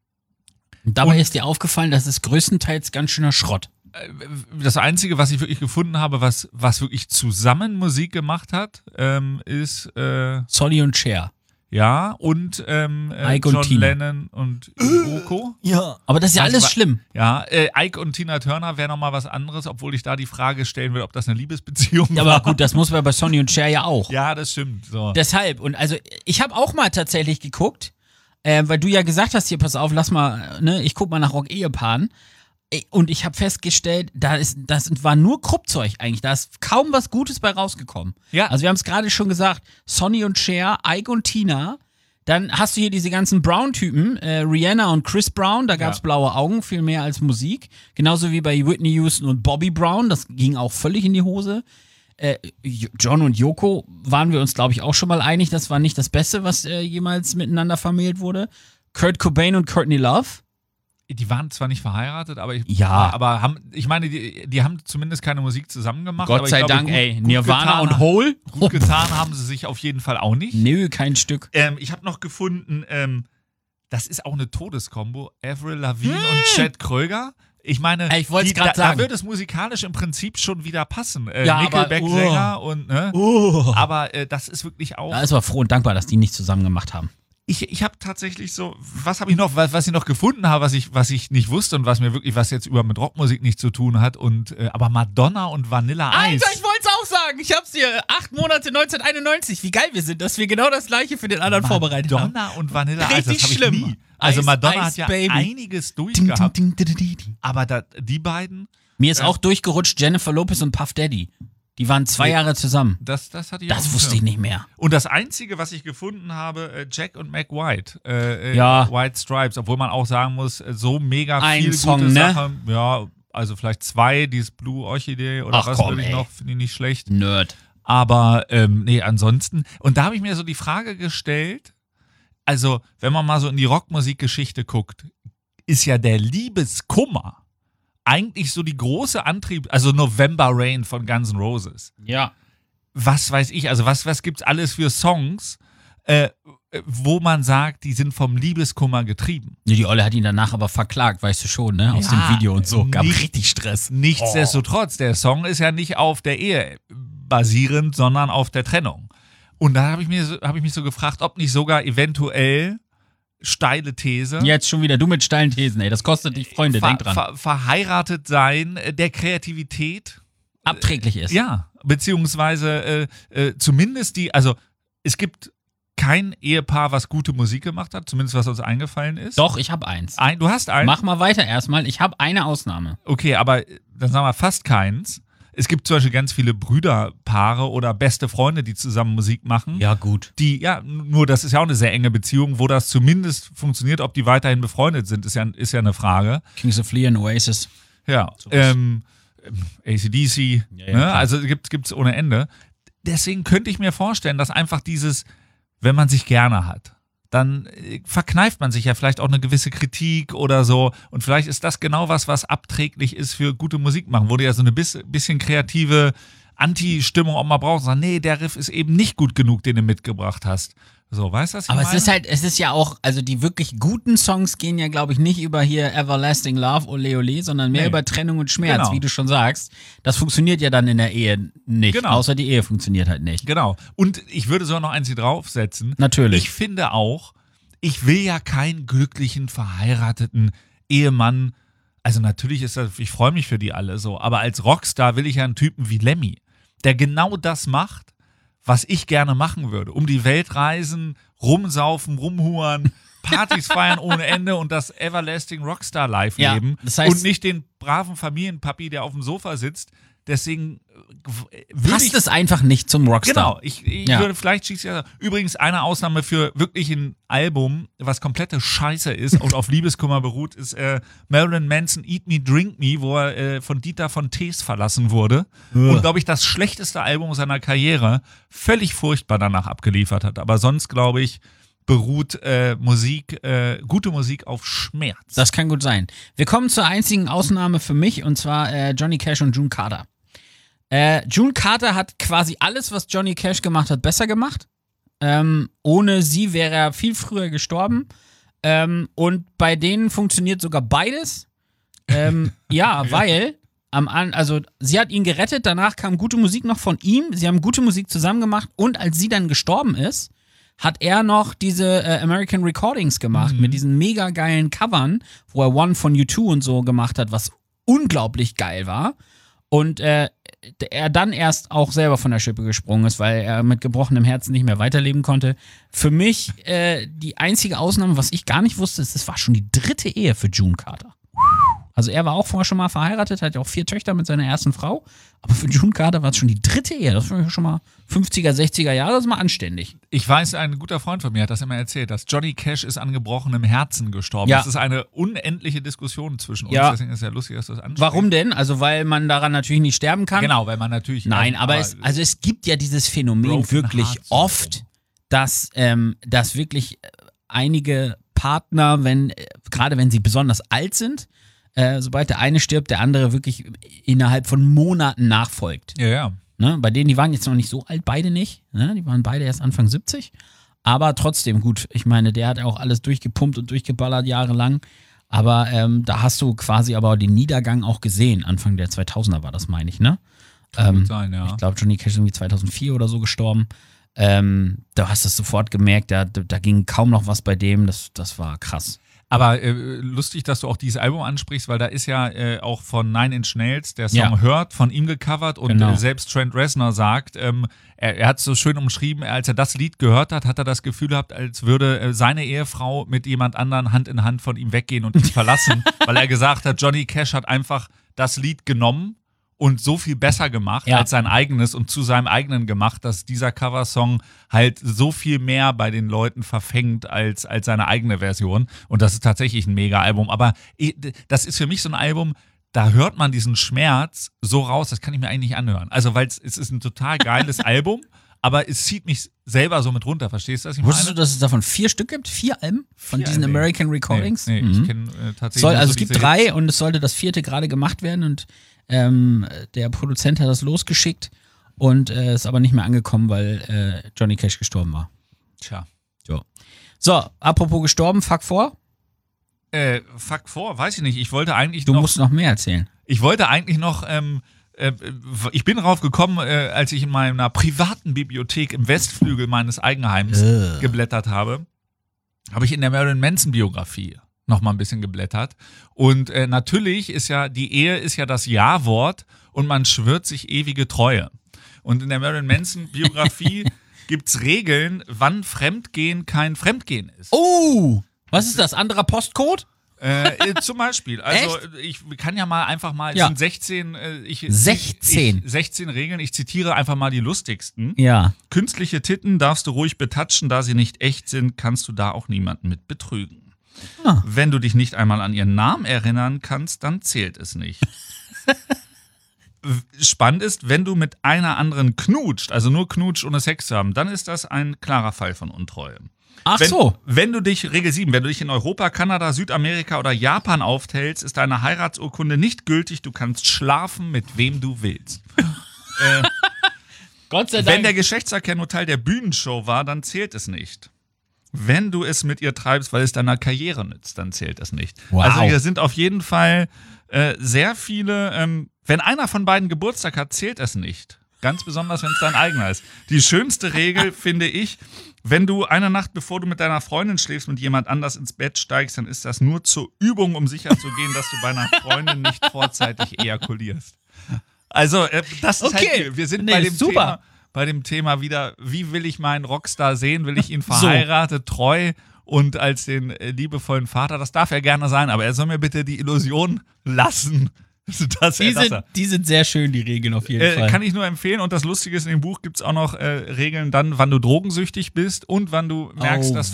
S3: Und dabei ist dir aufgefallen, das ist größtenteils ganz schöner Schrott.
S2: Das Einzige, was ich wirklich gefunden habe, was wirklich zusammen Musik gemacht hat, ist
S3: Sonny und Cher.
S2: ja, und
S3: Ike und
S2: John
S3: Tina.
S2: Lennon und Yoko.
S3: Ja. Aber das ist ja
S2: Also,
S3: alles schlimm.
S2: Ja, Ike und Tina Turner wäre nochmal was anderes, obwohl ich da die Frage stellen will, ob das eine Liebesbeziehung
S3: Ja,
S2: war.
S3: aber gut, das muss man bei Sonny und Cher ja auch.
S2: Ja, das stimmt. So.
S3: Deshalb, und also ich habe auch mal tatsächlich geguckt, weil du ja gesagt hast, hier, pass auf, lass mal, ne, ich guck mal nach Rock-Ehepaaren. Und ich habe festgestellt, das war nur Kruppzeug eigentlich. Da ist kaum was Gutes bei rausgekommen.
S2: Ja.
S3: Also wir haben es gerade schon gesagt, Sonny und Cher, Ike und Tina. Dann hast du hier diese ganzen Brown-Typen, Rihanna und Chris Brown, da gab's
S2: Ja.
S3: blaue Augen, viel mehr als Musik. Genauso wie bei Whitney Houston und Bobby Brown, das ging auch völlig in die Hose. John und Yoko waren wir uns, glaube ich, auch schon mal einig, das war nicht das Beste, was jemals miteinander vermählt wurde. Kurt Cobain und Courtney Love.
S2: Die waren zwar nicht verheiratet, aber
S3: Ja.
S2: ich meine, die haben zumindest keine Musik zusammen gemacht.
S3: Gott
S2: aber ich
S3: sei
S2: glaube,
S3: Dank,
S2: gut,
S3: ey,
S2: gut
S3: Nirvana
S2: getan,
S3: und Hole.
S2: Gut getan haben sie sich auf jeden Fall auch nicht.
S3: Nö, kein Stück.
S2: Ich habe noch gefunden, das ist auch eine Todeskombo, Avril Lavigne und Chad Kröger. Ich meine,
S3: Ich wollt's
S2: da
S3: grad sagen.
S2: wird es musikalisch im Prinzip schon wieder passen.
S3: Ja,
S2: Nickelback-Sänger und, ne? Aber das ist wirklich auch.
S3: Da ist aber froh und dankbar, dass die nicht zusammen gemacht haben.
S2: Ich habe tatsächlich so, was habe ich noch, was ich noch gefunden habe, was ich nicht wusste und was mir wirklich, was jetzt mit Rockmusik nichts zu tun hat aber Madonna und Vanilla Ice.
S3: Alter, ich wollte es auch sagen. Ich hab's hier. 8 Monate 1991. Wie geil wir sind, dass wir genau das Gleiche für den anderen vorbereitet haben.
S2: Madonna und Vanilla Ice,
S3: Richtig
S2: das habe ich
S3: schlimm.
S2: nie. Also
S3: Ice,
S2: Madonna
S3: Ice,
S2: hat ja
S3: Baby.
S2: einiges
S3: Ding,
S2: durchgehabt,
S3: ding, ding, ding, ding, ding.
S2: aber die beiden,
S3: Mir ist auch durchgerutscht Jennifer Lopez und Puff Daddy. Die waren 2 Jahre zusammen.
S2: das hatte ich auf
S3: Das
S2: dem
S3: wusste
S2: Schirm.
S3: ich nicht mehr.
S2: Und das Einzige, was ich gefunden habe, Jack und Mac White.
S3: Ja.
S2: White Stripes, obwohl man auch sagen muss, so mega
S3: Ein
S2: viel
S3: Song,
S2: gute
S3: ne?
S2: Sachen. Ja, also vielleicht 2, dieses Blue Orchidee oder
S3: Ach
S2: was
S3: komm,
S2: will ich
S3: ey.
S2: noch, finde ich nicht schlecht.
S3: Nerd.
S2: Aber nee, ansonsten. Und da habe ich mir so die Frage gestellt, also wenn man mal so in die Rockmusikgeschichte guckt, ist ja der Liebeskummer eigentlich so die große Antrieb, also November Rain von Guns N' Roses.
S3: Ja.
S2: Was weiß ich, also was gibt's alles für Songs, wo man sagt, die sind vom Liebeskummer getrieben.
S3: Nee, die Olle hat ihn danach aber verklagt, weißt du schon, ne? Aus
S2: Ja,
S3: dem Video und so. Gab
S2: nicht-
S3: richtig Stress.
S2: Nichtsdestotrotz, der Song ist ja nicht auf der Ehe basierend, sondern auf der Trennung. Und da habe ich mich so gefragt, ob nicht sogar eventuell steile These
S3: Jetzt schon wieder du mit steilen Thesen, ey. Das kostet dich Freunde, denk dran.
S2: verheiratet sein der Kreativität,
S3: Abträglich ist.
S2: ja, beziehungsweise zumindest also es gibt kein Ehepaar, was gute Musik gemacht hat, zumindest was uns eingefallen ist.
S3: Doch, ich habe eins.
S2: Du hast einen?
S3: Mach mal weiter erstmal. Ich habe eine Ausnahme.
S2: Okay, aber dann sagen wir fast keins. Es gibt zum Beispiel ganz viele Brüderpaare oder beste Freunde, die zusammen Musik machen.
S3: Ja, gut.
S2: Die, ja, nur das ist ja auch eine sehr enge Beziehung, wo das zumindest funktioniert, ob die weiterhin befreundet sind, ist ja eine Frage.
S3: Kings of Leon, Oasis.
S2: Ja,
S3: Sowas.
S2: AC/DC,
S3: Ja,
S2: ne?
S3: klar.
S2: Also gibt's ohne Ende. Deswegen könnte ich mir vorstellen, dass einfach wenn man sich gerne hat, dann verkneift man sich ja vielleicht auch eine gewisse Kritik oder so. Und vielleicht ist das genau was abträglich ist für gute Musik machen, wo du ja so eine bisschen kreative Anti-Stimmung auch mal brauchst. Sagen, nee, der Riff ist eben nicht gut genug, den du mitgebracht hast. So, weißt du, was ich
S3: Aber
S2: meine?
S3: es ist ja auch, also die wirklich guten Songs gehen ja, glaube ich, nicht über hier Everlasting Love, Ole Ole, sondern mehr über Trennung und Schmerz,
S2: Genau.
S3: wie du schon sagst. Das funktioniert ja dann in der Ehe nicht,
S2: Genau.
S3: außer die Ehe funktioniert halt nicht.
S2: Genau. Und ich würde sogar noch eins hier draufsetzen.
S3: Natürlich.
S2: Ich finde auch, ich will ja keinen glücklichen, verheirateten Ehemann. Also natürlich ist das, ich freue mich für die alle so, aber als Rockstar will ich ja einen Typen wie Lemmy, der genau das macht, was ich gerne machen würde. Um die Welt reisen, rumsaufen, rumhuren, Partys feiern ohne Ende und das Everlasting Rockstar Life leben.
S3: Ja, das heißt,
S2: und nicht den braven Familienpapi, der auf dem Sofa sitzt. Deswegen will
S3: passt
S2: ich
S3: es einfach nicht zum Rockstar.
S2: Genau, ich würde vielleicht schießen. Ja. Übrigens eine Ausnahme für wirklich ein Album, was komplette Scheiße ist und auf Liebeskummer beruht, ist Marilyn Manson Eat Me, Drink Me, wo er von Dieter von Tees verlassen wurde und, glaube ich, das schlechteste Album seiner Karriere völlig furchtbar danach abgeliefert hat. Aber sonst, glaube ich, beruht gute Musik auf Schmerz.
S3: Das kann gut sein. Wir kommen zur einzigen Ausnahme für mich, und zwar Johnny Cash und June Carter. June Carter hat quasi alles, was Johnny Cash gemacht hat, besser gemacht. Ohne sie wäre er viel früher gestorben. Und bei denen funktioniert sogar beides. Ja, weil also sie hat ihn gerettet, danach kam gute Musik noch von ihm. Sie haben gute Musik zusammen gemacht und als sie dann gestorben ist, hat er noch diese American Recordings gemacht mit diesen mega geilen Covern, wo er One von U2 und so gemacht hat, was unglaublich geil war. Und er dann erst auch selber von der Schippe gesprungen ist, weil er mit gebrochenem Herzen nicht mehr weiterleben konnte. Für mich die einzige Ausnahme, was ich gar nicht wusste, ist, das war schon die 3. Ehe für June Carter. Also er war auch vorher schon mal verheiratet, hat ja auch 4 Töchter mit seiner ersten Frau. Aber für June Carter war es schon die 3. Ehe. Das war schon mal 50er, 60er Jahre, das ist mal anständig.
S2: Ich weiß, ein guter Freund von mir hat das immer erzählt, dass Johnny Cash ist an gebrochenem Herzen gestorben.
S3: Ja.
S2: Das ist eine unendliche Diskussion zwischen uns,
S3: Ja.
S2: deswegen ist es ja lustig, dass du das ansprichst.
S3: Warum denn? Also weil man daran natürlich nicht sterben kann?
S2: Genau, weil man natürlich...
S3: Nein, aber es gibt ja dieses Phänomen
S2: Broken
S3: wirklich
S2: Hearts
S3: oft, dass wirklich einige Partner, gerade wenn sie besonders alt sind, sobald der eine stirbt, der andere wirklich innerhalb von Monaten nachfolgt.
S2: Ja.
S3: Ne? Bei denen, die waren jetzt noch nicht so alt, beide nicht. Ne? Die waren beide erst Anfang 70. Aber trotzdem gut. Ich meine, der hat auch alles durchgepumpt und durchgeballert jahrelang. Aber da hast du quasi aber den Niedergang auch gesehen. Anfang der 2000er war das, meine ich, ne?
S2: Kann gut sein, ja.
S3: Ich glaube, Johnny Cash ist irgendwie 2004 oder so gestorben. Da hast du es sofort gemerkt, da ging kaum noch was bei dem. Das war krass.
S2: Aber lustig, dass du auch dieses Album ansprichst, weil da ist ja auch von Nine Inch Nails der Song
S3: Ja.
S2: Hurt von ihm gecovert und
S3: Genau.
S2: Selbst Trent Reznor sagt, er hat es so schön umschrieben, als er das Lied gehört hat, hat er das Gefühl gehabt, als würde seine Ehefrau mit jemand anderen Hand in Hand von ihm weggehen und ihn verlassen, weil er gesagt hat, Johnny Cash hat einfach das Lied genommen und so viel besser gemacht als sein eigenes und zu seinem eigenen gemacht, dass dieser Coversong halt so viel mehr bei den Leuten verfängt als seine eigene Version. Und das ist tatsächlich ein Mega-Album. Aber das ist für mich so ein Album, da hört man diesen Schmerz so raus, das kann ich mir eigentlich nicht anhören. Also, weil es ist ein total geiles Album, aber es zieht mich selber so mit runter. Verstehst du, was ich meine?
S3: Wusstest du, dass es davon 4 Stück gibt? 4 Alben von
S2: 4
S3: diesen
S2: Alben?
S3: American Recordings?
S2: Nee, ich kenne tatsächlich nur
S3: Also
S2: so
S3: es gibt
S2: diese
S3: 3
S2: Hits.
S3: und es sollte das 4. gerade gemacht werden und der Produzent hat das losgeschickt und ist aber nicht mehr angekommen, weil Johnny Cash gestorben war.
S2: Tja.
S3: So, apropos gestorben, fuck vor.
S2: Fuck vor, weiß ich nicht. Ich wollte eigentlich
S3: Du
S2: noch...
S3: musst noch mehr erzählen.
S2: Ich wollte eigentlich noch, ich bin drauf gekommen, als ich in meiner privaten Bibliothek im Westflügel meines Eigenheims geblättert habe ich in der Marilyn Manson Biografie noch mal ein bisschen geblättert. Und natürlich ist ja, die Ehe ist ja das Ja-Wort und man schwört sich ewige Treue. Und in der Marilyn Manson Biografie gibt's Regeln, wann Fremdgehen kein Fremdgehen ist.
S3: Oh! Was ist das? Anderer Postcode?
S2: Zum Beispiel. Also ich kann ja mal einfach mal, es
S3: Ja.
S2: sind 16, 16 Regeln, ich zitiere einfach mal die lustigsten.
S3: Ja.
S2: Künstliche Titten darfst du ruhig betatschen, da sie nicht echt sind, kannst du da auch niemanden mit betrügen.
S3: Ah.
S2: Wenn du dich nicht einmal an ihren Namen erinnern kannst, dann zählt es nicht. spannend ist, wenn du mit einer anderen knutscht, also nur knutscht, ohne Sex zu haben, dann ist das ein klarer Fall von Untreue.
S3: Ach so.
S2: Wenn du dich, Regel 7, wenn du dich in Europa, Kanada, Südamerika oder Japan aufhältst, ist deine Heiratsurkunde nicht gültig. Du kannst schlafen, mit wem du willst.
S3: Gott sei Dank.
S2: Wenn der Geschlechtsverkehr nur Teil der Bühnenshow war, dann zählt es nicht. Wenn du es mit ihr treibst, weil es deiner Karriere nützt, dann zählt es nicht.
S3: Wow.
S2: Also hier sind auf jeden Fall sehr viele, wenn einer von beiden Geburtstag hat, zählt es nicht. Ganz besonders, wenn es dein eigener ist. Die schönste Regel, finde ich, wenn du eine Nacht, bevor du mit deiner Freundin schläfst, mit jemand anders ins Bett steigst, dann ist das nur zur Übung, um sicherzugehen, dass du bei einer Freundin nicht vorzeitig ejakulierst. Also, das ist halt, wir sind bei dem Thema wieder, wie will ich meinen Rockstar sehen? Will ich ihn verheiratet, treu und als den liebevollen Vater? Das darf er gerne sein, aber er soll mir bitte die Illusion lassen,
S3: die sind sehr schön, die Regeln auf jeden Fall.
S2: Kann ich nur empfehlen. Und das Lustige ist, in dem Buch gibt es auch noch Regeln dann, wann du drogensüchtig bist und wann du merkst, dass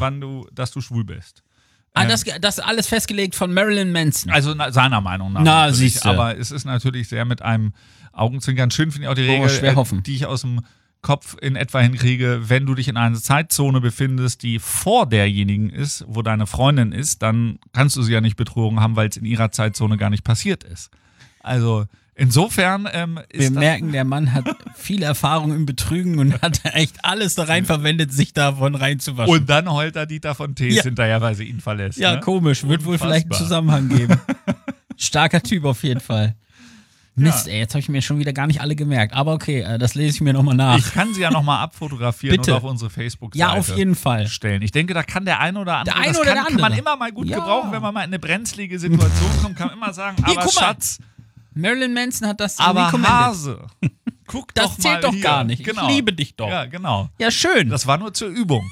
S2: du schwul bist.
S3: Das ist alles festgelegt von Marilyn Manson.
S2: Also seiner Meinung nach.
S3: Na, siehst du.
S2: Aber es ist natürlich sehr mit einem Augenzwinkern. Schön finde ich auch die Regel, die ich aus dem Kopf in etwa hinkriege, wenn du dich in einer Zeitzone befindest, die vor derjenigen ist, wo deine Freundin ist, dann kannst du sie ja nicht betrogen haben, weil es in ihrer Zeitzone gar nicht passiert ist. Also insofern
S3: Wir merken, der Mann hat viel Erfahrung im Betrügen und hat echt alles da rein verwendet, sich davon reinzuwaschen.
S2: Und dann heult er Dieter von Tees hinterher, weil sie ihn verlässt.
S3: Ja,
S2: ne?
S3: Komisch. Wird wohl vielleicht einen Zusammenhang geben. Starker Typ auf jeden Fall. Mist, ey, jetzt habe ich mir schon wieder gar nicht alle gemerkt. Aber okay, das lese ich mir nochmal nach.
S2: Ich kann sie ja nochmal abfotografieren und auf unsere Facebook-Seite
S3: ja, auf jeden Fall
S2: stellen. Ich denke, da kann der eine oder andere, kann man immer mal gut gebrauchen, wenn man mal in eine brenzlige Situation kommt, kann man immer sagen,
S3: hier,
S2: aber Schatz.
S3: Marilyn Manson hat das
S2: aber Hase, guck
S3: das
S2: doch mal
S3: zählt doch
S2: hier.
S3: gar nicht.
S2: Genau.
S3: Ich liebe dich doch.
S2: Ja, genau.
S3: Ja, schön.
S2: Das war nur zur Übung.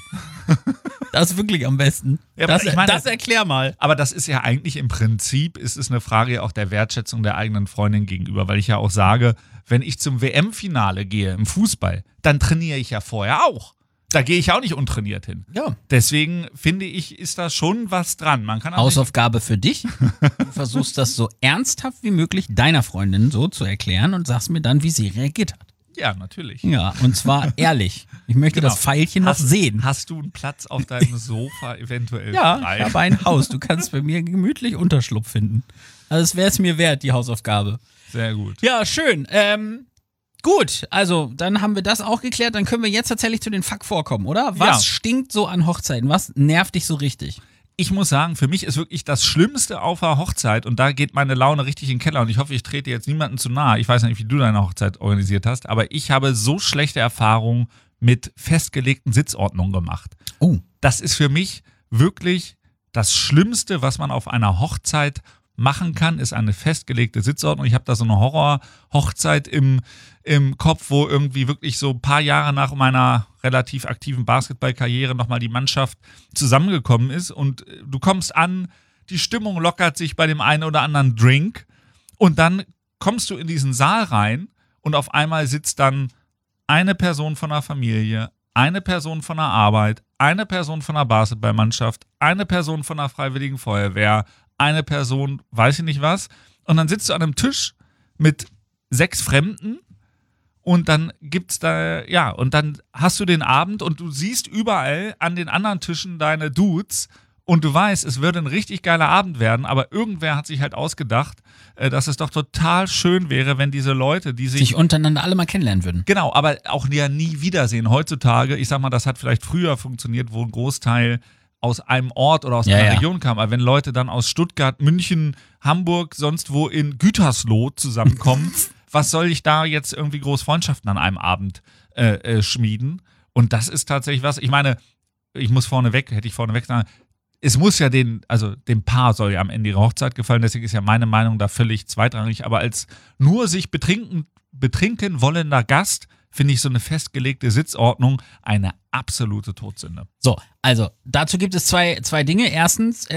S3: Das ist wirklich am besten.
S2: Ja,
S3: das erklär mal.
S2: Aber das ist ja eigentlich im Prinzip, ist es eine Frage auch der Wertschätzung der eigenen Freundin gegenüber, weil ich ja auch sage, wenn ich zum WM-Finale gehe im Fußball, dann trainiere ich ja vorher auch. Da gehe ich auch nicht untrainiert hin.
S3: Ja.
S2: Deswegen finde ich, ist da schon was dran. Man kann
S3: Hausaufgabe für dich. Du versuchst das so ernsthaft wie möglich deiner Freundin so zu erklären und sagst mir dann, wie sie reagiert hat.
S2: Ja, natürlich.
S3: Ja, und zwar ehrlich. Ich möchte das Pfeilchen noch sehen.
S2: Hast du einen Platz auf deinem Sofa eventuell
S3: Ja,
S2: frei?
S3: ich habe ein Haus. Du kannst bei mir gemütlich Unterschlupf finden. Also es wäre es mir wert, die Hausaufgabe.
S2: Sehr gut.
S3: Ja, schön. Gut, also dann haben wir das auch geklärt. Dann können wir jetzt tatsächlich zu den Fuck-Vorkommen, oder? Was stinkt so an Hochzeiten? Was nervt dich so richtig?
S2: Ich muss sagen, für mich ist wirklich das Schlimmste auf der Hochzeit und da geht meine Laune richtig in den Keller und ich hoffe, ich trete jetzt niemandem zu nahe. Ich weiß nicht, wie du deine Hochzeit organisiert hast, aber ich habe so schlechte Erfahrungen mit festgelegten Sitzordnungen gemacht.
S3: Oh.
S2: Das ist für mich wirklich das Schlimmste, was man auf einer Hochzeit machen kann, ist eine festgelegte Sitzordnung. Ich habe da so eine Horror-Hochzeit im Kopf, wo irgendwie wirklich so ein paar Jahre nach meiner relativ aktiven Basketballkarriere nochmal die Mannschaft zusammengekommen ist und du kommst an, die Stimmung lockert sich bei dem einen oder anderen Drink und dann kommst du in diesen Saal rein und auf einmal sitzt dann eine Person von der Familie, eine Person von der Arbeit, eine Person von der Basketballmannschaft, eine Person von der Freiwilligen Feuerwehr, eine Person, weiß ich nicht was, und dann sitzt du an einem Tisch mit 6 Fremden und dann gibt's da, ja, und dann hast du den Abend und du siehst überall an den anderen Tischen deine Dudes und du weißt, es würde ein richtig geiler Abend werden, aber irgendwer hat sich halt ausgedacht, dass es doch total schön wäre, wenn diese Leute, die sich
S3: untereinander alle mal kennenlernen würden.
S2: Genau, aber auch ja nie wiedersehen. Heutzutage, ich sag mal, das hat vielleicht früher funktioniert, wo ein Großteil aus einem Ort oder aus einer Region kam. Aber wenn Leute dann aus Stuttgart, München, Hamburg, sonst wo in Gütersloh zusammenkommen, was soll ich da jetzt irgendwie groß Freundschaften an einem Abend schmieden? Und das ist tatsächlich was, ich meine, hätte ich vorneweg sagen, es muss ja dem Paar soll ja am Ende ihre Hochzeit gefallen, deswegen ist ja meine Meinung da völlig zweitrangig, aber als nur sich betrinken wollender Gast finde ich so eine festgelegte Sitzordnung eine absolute Todsünde.
S3: So, also dazu gibt es zwei Dinge. Erstens,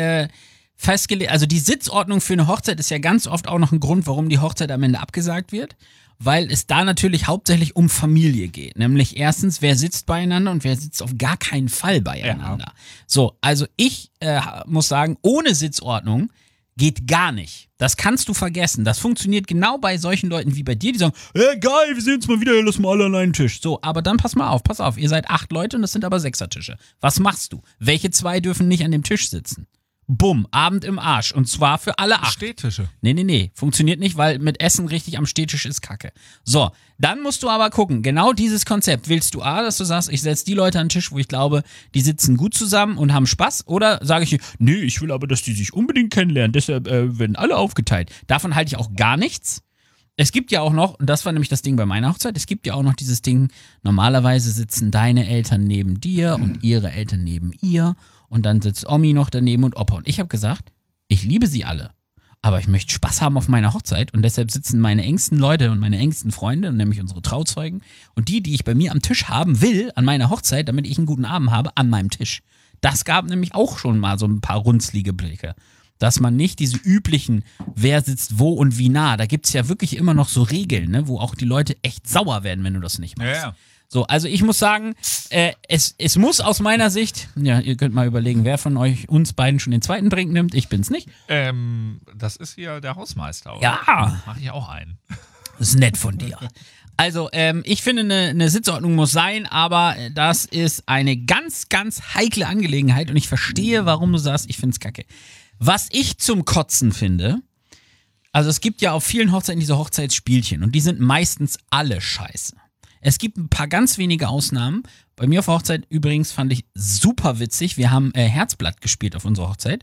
S3: also die Sitzordnung für eine Hochzeit ist ja ganz oft auch noch ein Grund, warum die Hochzeit am Ende abgesagt wird, weil es da natürlich hauptsächlich um Familie geht. Nämlich erstens, wer sitzt beieinander und wer sitzt auf gar keinen Fall beieinander. Ja. So, also ich muss sagen, ohne Sitzordnung Geht gar nicht. Das kannst du vergessen. Das funktioniert genau bei solchen Leuten wie bei dir, die sagen, geil, wir sehen uns mal wieder, lass mal alle an einen Tisch. So, aber dann pass auf, ihr seid 8 Leute und das sind aber 6er-Tische. Was machst du? Welche 2 dürfen nicht an dem Tisch sitzen? Bumm, Abend im Arsch. Und zwar für alle 8.
S2: Stehtische.
S3: Nee. Funktioniert nicht, weil mit Essen richtig am Stehtisch ist Kacke. So, dann musst du aber gucken, genau dieses Konzept. Willst du dass du sagst, ich setze die Leute an den Tisch, wo ich glaube, die sitzen gut zusammen und haben Spaß? Oder sage ich, nee, ich will aber, dass die sich unbedingt kennenlernen, deshalb werden alle aufgeteilt. Davon halte ich auch gar nichts. Es gibt ja auch noch, und das war nämlich das Ding bei meiner Hochzeit, es gibt ja auch noch dieses Ding, normalerweise sitzen deine Eltern neben dir und ihre Eltern neben ihr und dann sitzt Omi noch daneben und Opa. Und ich habe gesagt, ich liebe sie alle, aber ich möchte Spaß haben auf meiner Hochzeit und deshalb sitzen meine engsten Leute und meine engsten Freunde, nämlich unsere Trauzeugen und die ich bei mir am Tisch haben will, an meiner Hochzeit, damit ich einen guten Abend habe, an meinem Tisch. Das gab nämlich auch schon mal so ein paar runzlige Blicke. Dass man nicht diese üblichen, wer sitzt wo und wie nah, da gibt es ja wirklich immer noch so Regeln, ne, wo auch die Leute echt sauer werden, wenn du das nicht machst.
S2: Ja.
S3: So, also ich muss sagen, es muss aus meiner Sicht, ja, ihr könnt mal überlegen, wer von euch uns beiden schon den zweiten Drink nimmt, ich bin's nicht.
S2: Das ist hier der Hausmeister, oder?
S3: Ja.
S2: Mach ich auch einen.
S3: Das ist nett von dir. Also, ich finde, eine Sitzordnung muss sein, aber das ist eine ganz, ganz heikle Angelegenheit und ich verstehe, warum du sagst, ich find's kacke. Was ich zum Kotzen finde, also es gibt ja auf vielen Hochzeiten diese Hochzeitsspielchen und die sind meistens alle scheiße. Es gibt ein paar ganz wenige Ausnahmen. Bei mir auf der Hochzeit übrigens fand ich super witzig. Wir haben Herzblatt gespielt auf unserer Hochzeit.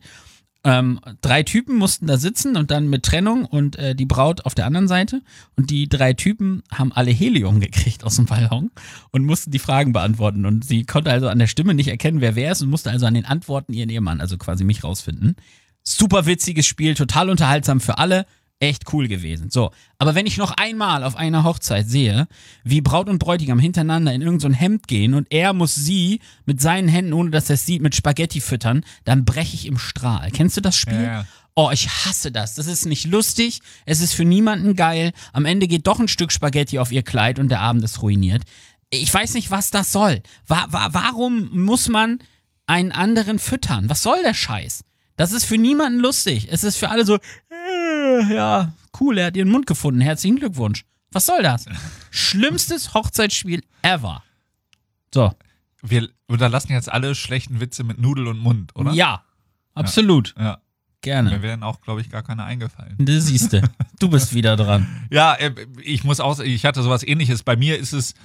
S3: 3 Typen mussten da sitzen und dann mit Trennung und die Braut auf der anderen Seite. Und die 3 Typen haben alle Helium gekriegt aus dem Ballon und mussten die Fragen beantworten. Und sie konnte also an der Stimme nicht erkennen, wer ist und musste also an den Antworten ihren Ehemann, also quasi mich, rausfinden. Super witziges Spiel, total unterhaltsam für alle. Echt cool gewesen. So, aber wenn ich noch einmal auf einer Hochzeit sehe, wie Braut und Bräutigam hintereinander in irgend so ein Hemd gehen und er muss sie mit seinen Händen, ohne dass er es sieht, mit Spaghetti füttern, dann breche ich im Strahl. Kennst du das Spiel?
S2: Ja.
S3: Oh, ich hasse das. Das ist nicht lustig. Es ist für niemanden geil. Am Ende geht doch ein Stück Spaghetti auf ihr Kleid und der Abend ist ruiniert. Ich weiß nicht, was das soll. Warum muss man einen anderen füttern? Was soll der Scheiß? Das ist für niemanden lustig. Es ist für alle so, ja, cool, er hat ihren Mund gefunden. Herzlichen Glückwunsch. Was soll das? Schlimmstes Hochzeitsspiel ever. So.
S2: Wir unterlassen jetzt alle schlechten Witze mit Nudel und Mund, oder?
S3: Ja, absolut.
S2: Ja.
S3: Gerne.
S2: Mir wären auch, glaube ich, gar keine eingefallen.
S3: Das siehste. Du bist wieder dran.
S2: Ja, ich hatte sowas Ähnliches. Bei mir ist es,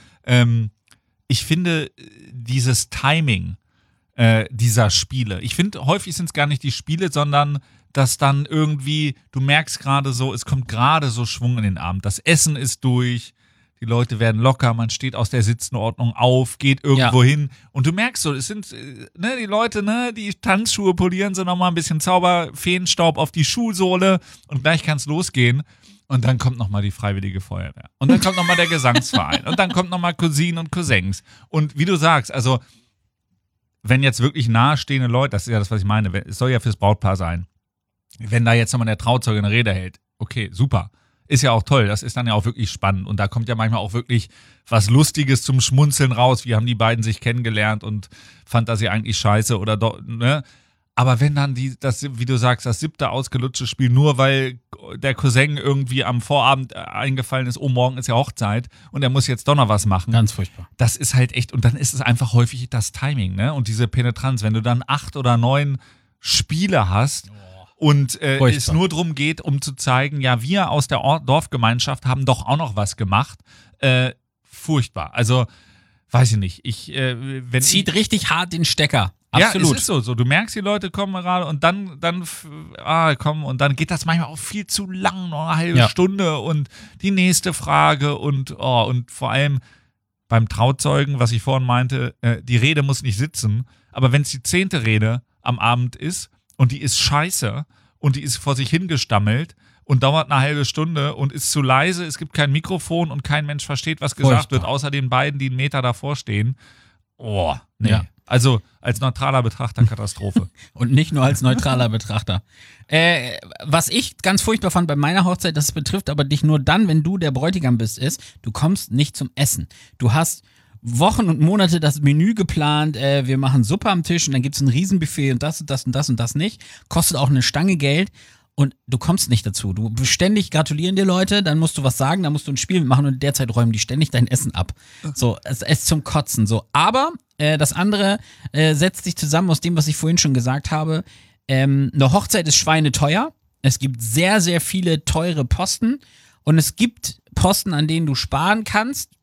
S2: ich finde, dieses Timing dieser Spiele. Ich finde, häufig sind es gar nicht die Spiele, sondern dass dann irgendwie, du merkst gerade so, es kommt gerade so Schwung in den Abend. Das Essen ist durch, die Leute werden locker, man steht aus der Sitzenordnung auf, geht irgendwo hin und du merkst so, es sind die Leute, die Tanzschuhe polieren, so nochmal ein bisschen Feenstaub auf die Schuhsohle und gleich kann es losgehen. Und dann kommt nochmal die Freiwillige Feuerwehr. Und dann kommt nochmal der Gesangsverein. Und dann kommt nochmal Cousinen und Cousins. Und wie du sagst, also wenn jetzt wirklich nahestehende Leute, das ist ja das, was ich meine, es soll ja fürs Brautpaar sein, wenn da jetzt nochmal der Trauzeuge eine Rede hält, okay, super. Ist ja auch toll, das ist dann ja auch wirklich spannend. Und da kommt ja manchmal auch wirklich was Lustiges zum Schmunzeln raus. Wie haben die beiden sich kennengelernt und fand das sie eigentlich scheiße oder doch, ne? Aber wenn dann das, wie du sagst, das 7. ausgelutschte Spiel, nur weil der Cousin irgendwie am Vorabend eingefallen ist, oh, morgen ist ja Hochzeit und er muss jetzt doch noch was machen.
S3: Ganz furchtbar.
S2: Das ist halt echt, und dann ist es einfach häufig das Timing, ne? Und diese Penetranz, wenn du dann 8 oder 9 Spiele hast und es nur darum geht, um zu zeigen, ja, wir aus der Dorfgemeinschaft haben doch auch noch was gemacht. Furchtbar. Also, weiß ich nicht.
S3: Zieht richtig hart den Stecker. Absolut.
S2: Ja, es ist so. Du merkst, die Leute kommen gerade und dann kommen und dann geht das manchmal auch viel zu lang, noch eine halbe Stunde und die nächste Frage und vor allem beim Trauzeugen, was ich vorhin meinte, die Rede muss nicht sitzen, aber wenn es die 10. Rede am Abend ist und die ist scheiße und die ist vor sich hingestammelt und dauert eine halbe Stunde und ist zu leise, es gibt kein Mikrofon und kein Mensch versteht, was gesagt wird, außer den beiden, die einen Meter davor stehen. Oh, nee. Ja. Also als neutraler Betrachter Katastrophe.
S3: Und nicht nur als neutraler Betrachter. Was ich ganz furchtbar fand bei meiner Hochzeit, das betrifft aber dich nur dann, wenn du der Bräutigam bist, ist, du kommst nicht zum Essen. Du hast Wochen und Monate das Menü geplant, wir machen Suppe am Tisch und dann gibt es ein Riesenbuffet und das und das und das und das nicht. Kostet auch eine Stange Geld. und du kommst nicht dazu. Du ständig gratulieren dir Leute, dann musst du was sagen, dann musst du ein Spiel machen und derzeit räumen die ständig dein Essen ab. So, es ist zum Kotzen. So. Aber das andere setzt sich zusammen aus dem, was ich vorhin schon gesagt habe. Eine Hochzeit ist schweineteuer. Es gibt sehr, sehr viele teure Posten und es gibt Posten, an denen du sparen kannst.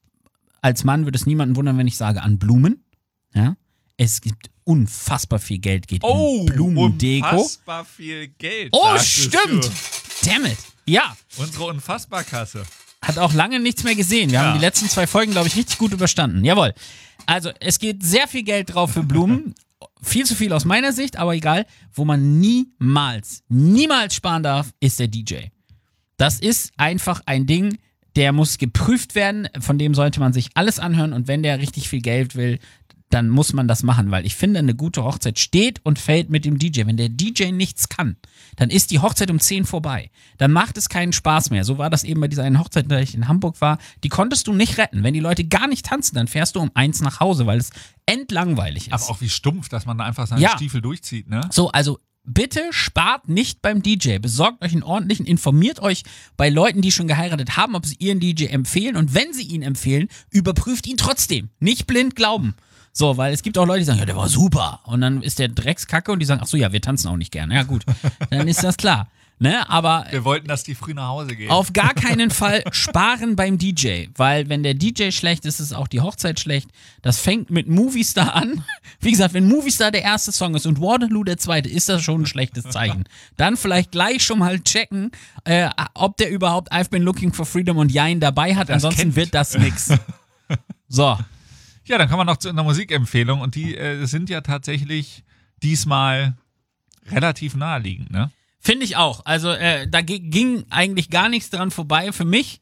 S3: Als Mann würde es niemanden wundern, wenn ich sage, an Blumen. Ja? Es gibt unfassbar viel Geld, geht in Blumendeko.
S2: Unfassbar viel Geld.
S3: Oh, stimmt. Damn it. Ja.
S2: Unsere Unfassbarkasse.
S3: Hat auch lange nichts mehr gesehen. Wir haben die letzten 2 Folgen, glaube ich, richtig gut überstanden. Jawohl. Also, es geht sehr viel Geld drauf für Blumen. Viel zu viel aus meiner Sicht, aber egal. Wo man niemals sparen darf, ist der DJ. Das ist einfach ein Ding, der muss geprüft werden. Von dem sollte man sich alles anhören. Und wenn der richtig viel Geld will, dann muss man das machen, weil ich finde, eine gute Hochzeit steht und fällt mit dem DJ. Wenn der DJ nichts kann, dann ist die Hochzeit um 10 vorbei. Dann macht es keinen Spaß mehr. So war das eben bei dieser einen Hochzeit, in der ich in Hamburg war. Die konntest du nicht retten. Wenn die Leute gar nicht tanzen, dann fährst du um 1 nach Hause, weil es endlangweilig ist.
S2: Aber auch wie stumpf, dass man da einfach seine Stiefel durchzieht, ne?
S3: So, also bitte spart nicht beim DJ. Besorgt euch einen ordentlichen, informiert euch bei Leuten, die schon geheiratet haben, ob sie ihren DJ empfehlen. Und wenn sie ihn empfehlen, überprüft ihn trotzdem. Nicht blind glauben. So, weil es gibt auch Leute, die sagen, ja, der war super. Und dann ist der Dreckskacke und die sagen, ach so, ja, wir tanzen auch nicht gerne. Ja, gut, dann ist das klar. Ne? Aber
S2: wir wollten, dass die früh nach Hause gehen.
S3: Auf gar keinen Fall sparen beim DJ, weil wenn der DJ schlecht ist, ist auch die Hochzeit schlecht. Das fängt mit Movistar an. Wie gesagt, wenn Movistar der erste Song ist und Waterloo der zweite, ist das schon ein schlechtes Zeichen. Dann vielleicht gleich schon mal checken, ob der überhaupt I've Been Looking for Freedom und Jein dabei hat. Ansonsten wird das nix. So.
S2: Ja, dann kommen wir noch zu einer Musikempfehlung und die sind ja tatsächlich diesmal relativ naheliegend, ne?
S3: Finde ich auch. Also da ging eigentlich gar nichts dran vorbei. Für mich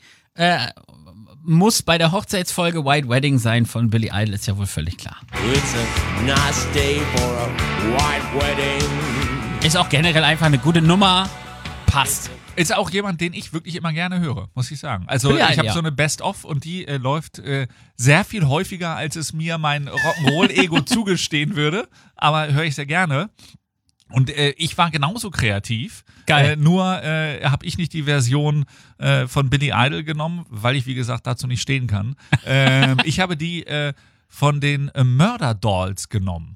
S3: muss bei der Hochzeitsfolge White Wedding sein von Billy Idol, ist ja wohl völlig klar.
S1: It's a nice day for a white wedding.
S3: Ist auch generell einfach eine gute Nummer. Passt.
S2: Ist auch jemand, den ich wirklich immer gerne höre, muss ich sagen. Also ich habe so eine Best-of und die läuft sehr viel häufiger, als es mir mein Rock'n'Roll-Ego zugestehen würde. Aber höre ich sehr gerne. Und ich war genauso kreativ.
S3: Geil.
S2: Nur habe ich nicht die Version von Billy Idol genommen, weil ich, wie gesagt, dazu nicht stehen kann. Ich habe die von den Murder Dolls genommen.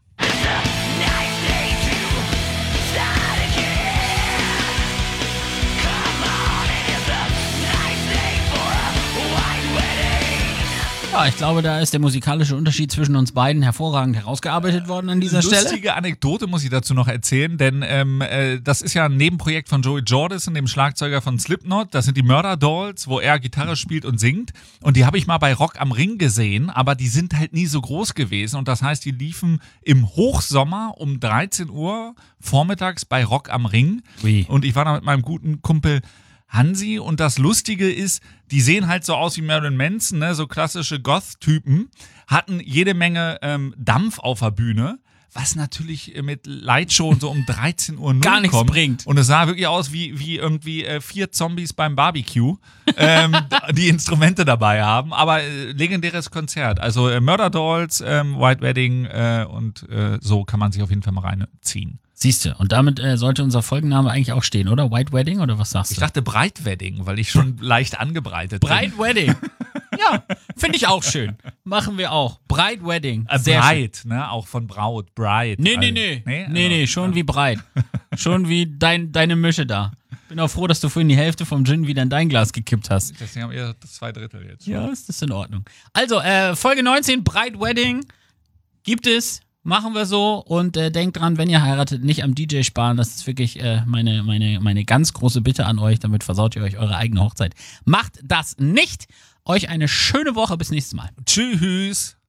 S3: Ja, ich glaube, da ist der musikalische Unterschied zwischen uns beiden hervorragend herausgearbeitet worden an dieser Stelle.
S2: Lustige Anekdote muss ich dazu noch erzählen, denn das ist ja ein Nebenprojekt von Joey Jordison, dem Schlagzeuger von Slipknot. Das sind die Murder Dolls, wo er Gitarre spielt und singt. Und die habe ich mal bei Rock am Ring gesehen, aber die sind halt nie so groß gewesen. Und das heißt, die liefen im Hochsommer um 13 Uhr vormittags bei Rock am Ring.
S3: Ui.
S2: Und ich war da mit meinem guten Kumpel Hansi und das Lustige ist, die sehen halt so aus wie Marilyn Manson, ne? So klassische Goth-Typen, hatten jede Menge Dampf auf der Bühne, was natürlich mit Lightshow und so um 13 Uhr
S3: gar nichts
S2: kommt.
S3: Bringt.
S2: Und es sah wirklich aus wie irgendwie 4 Zombies beim Barbecue, die Instrumente dabei haben, aber legendäres Konzert. Also Murder Dolls, White Wedding und so kann man sich auf jeden Fall mal reinziehen.
S3: Siehste, und damit sollte unser Folgenname eigentlich auch stehen, oder? White Wedding, oder was sagst du?
S2: Ich dachte Breit Wedding, weil ich schon leicht angebreitet
S3: Breit Wedding. Ja, finde ich auch schön. Machen wir auch. Breit Wedding.
S2: Sehr breit, ne? Auch von Braut. Breit.
S3: Nee, schon wie breit. Schon wie deine Mische da. Bin auch froh, dass du vorhin die Hälfte vom Gin wieder in dein Glas gekippt hast.
S2: Deswegen haben wir das 2/3 jetzt.
S3: Ja, ist das in Ordnung. Also, Folge 19, Breit Wedding. Gibt es. Machen wir so und denkt dran, wenn ihr heiratet, nicht am DJ sparen. Das ist wirklich meine ganz große Bitte an euch. Damit versaut ihr euch eure eigene Hochzeit. Macht das nicht. Euch eine schöne Woche. Bis nächstes Mal.
S2: Tschüss.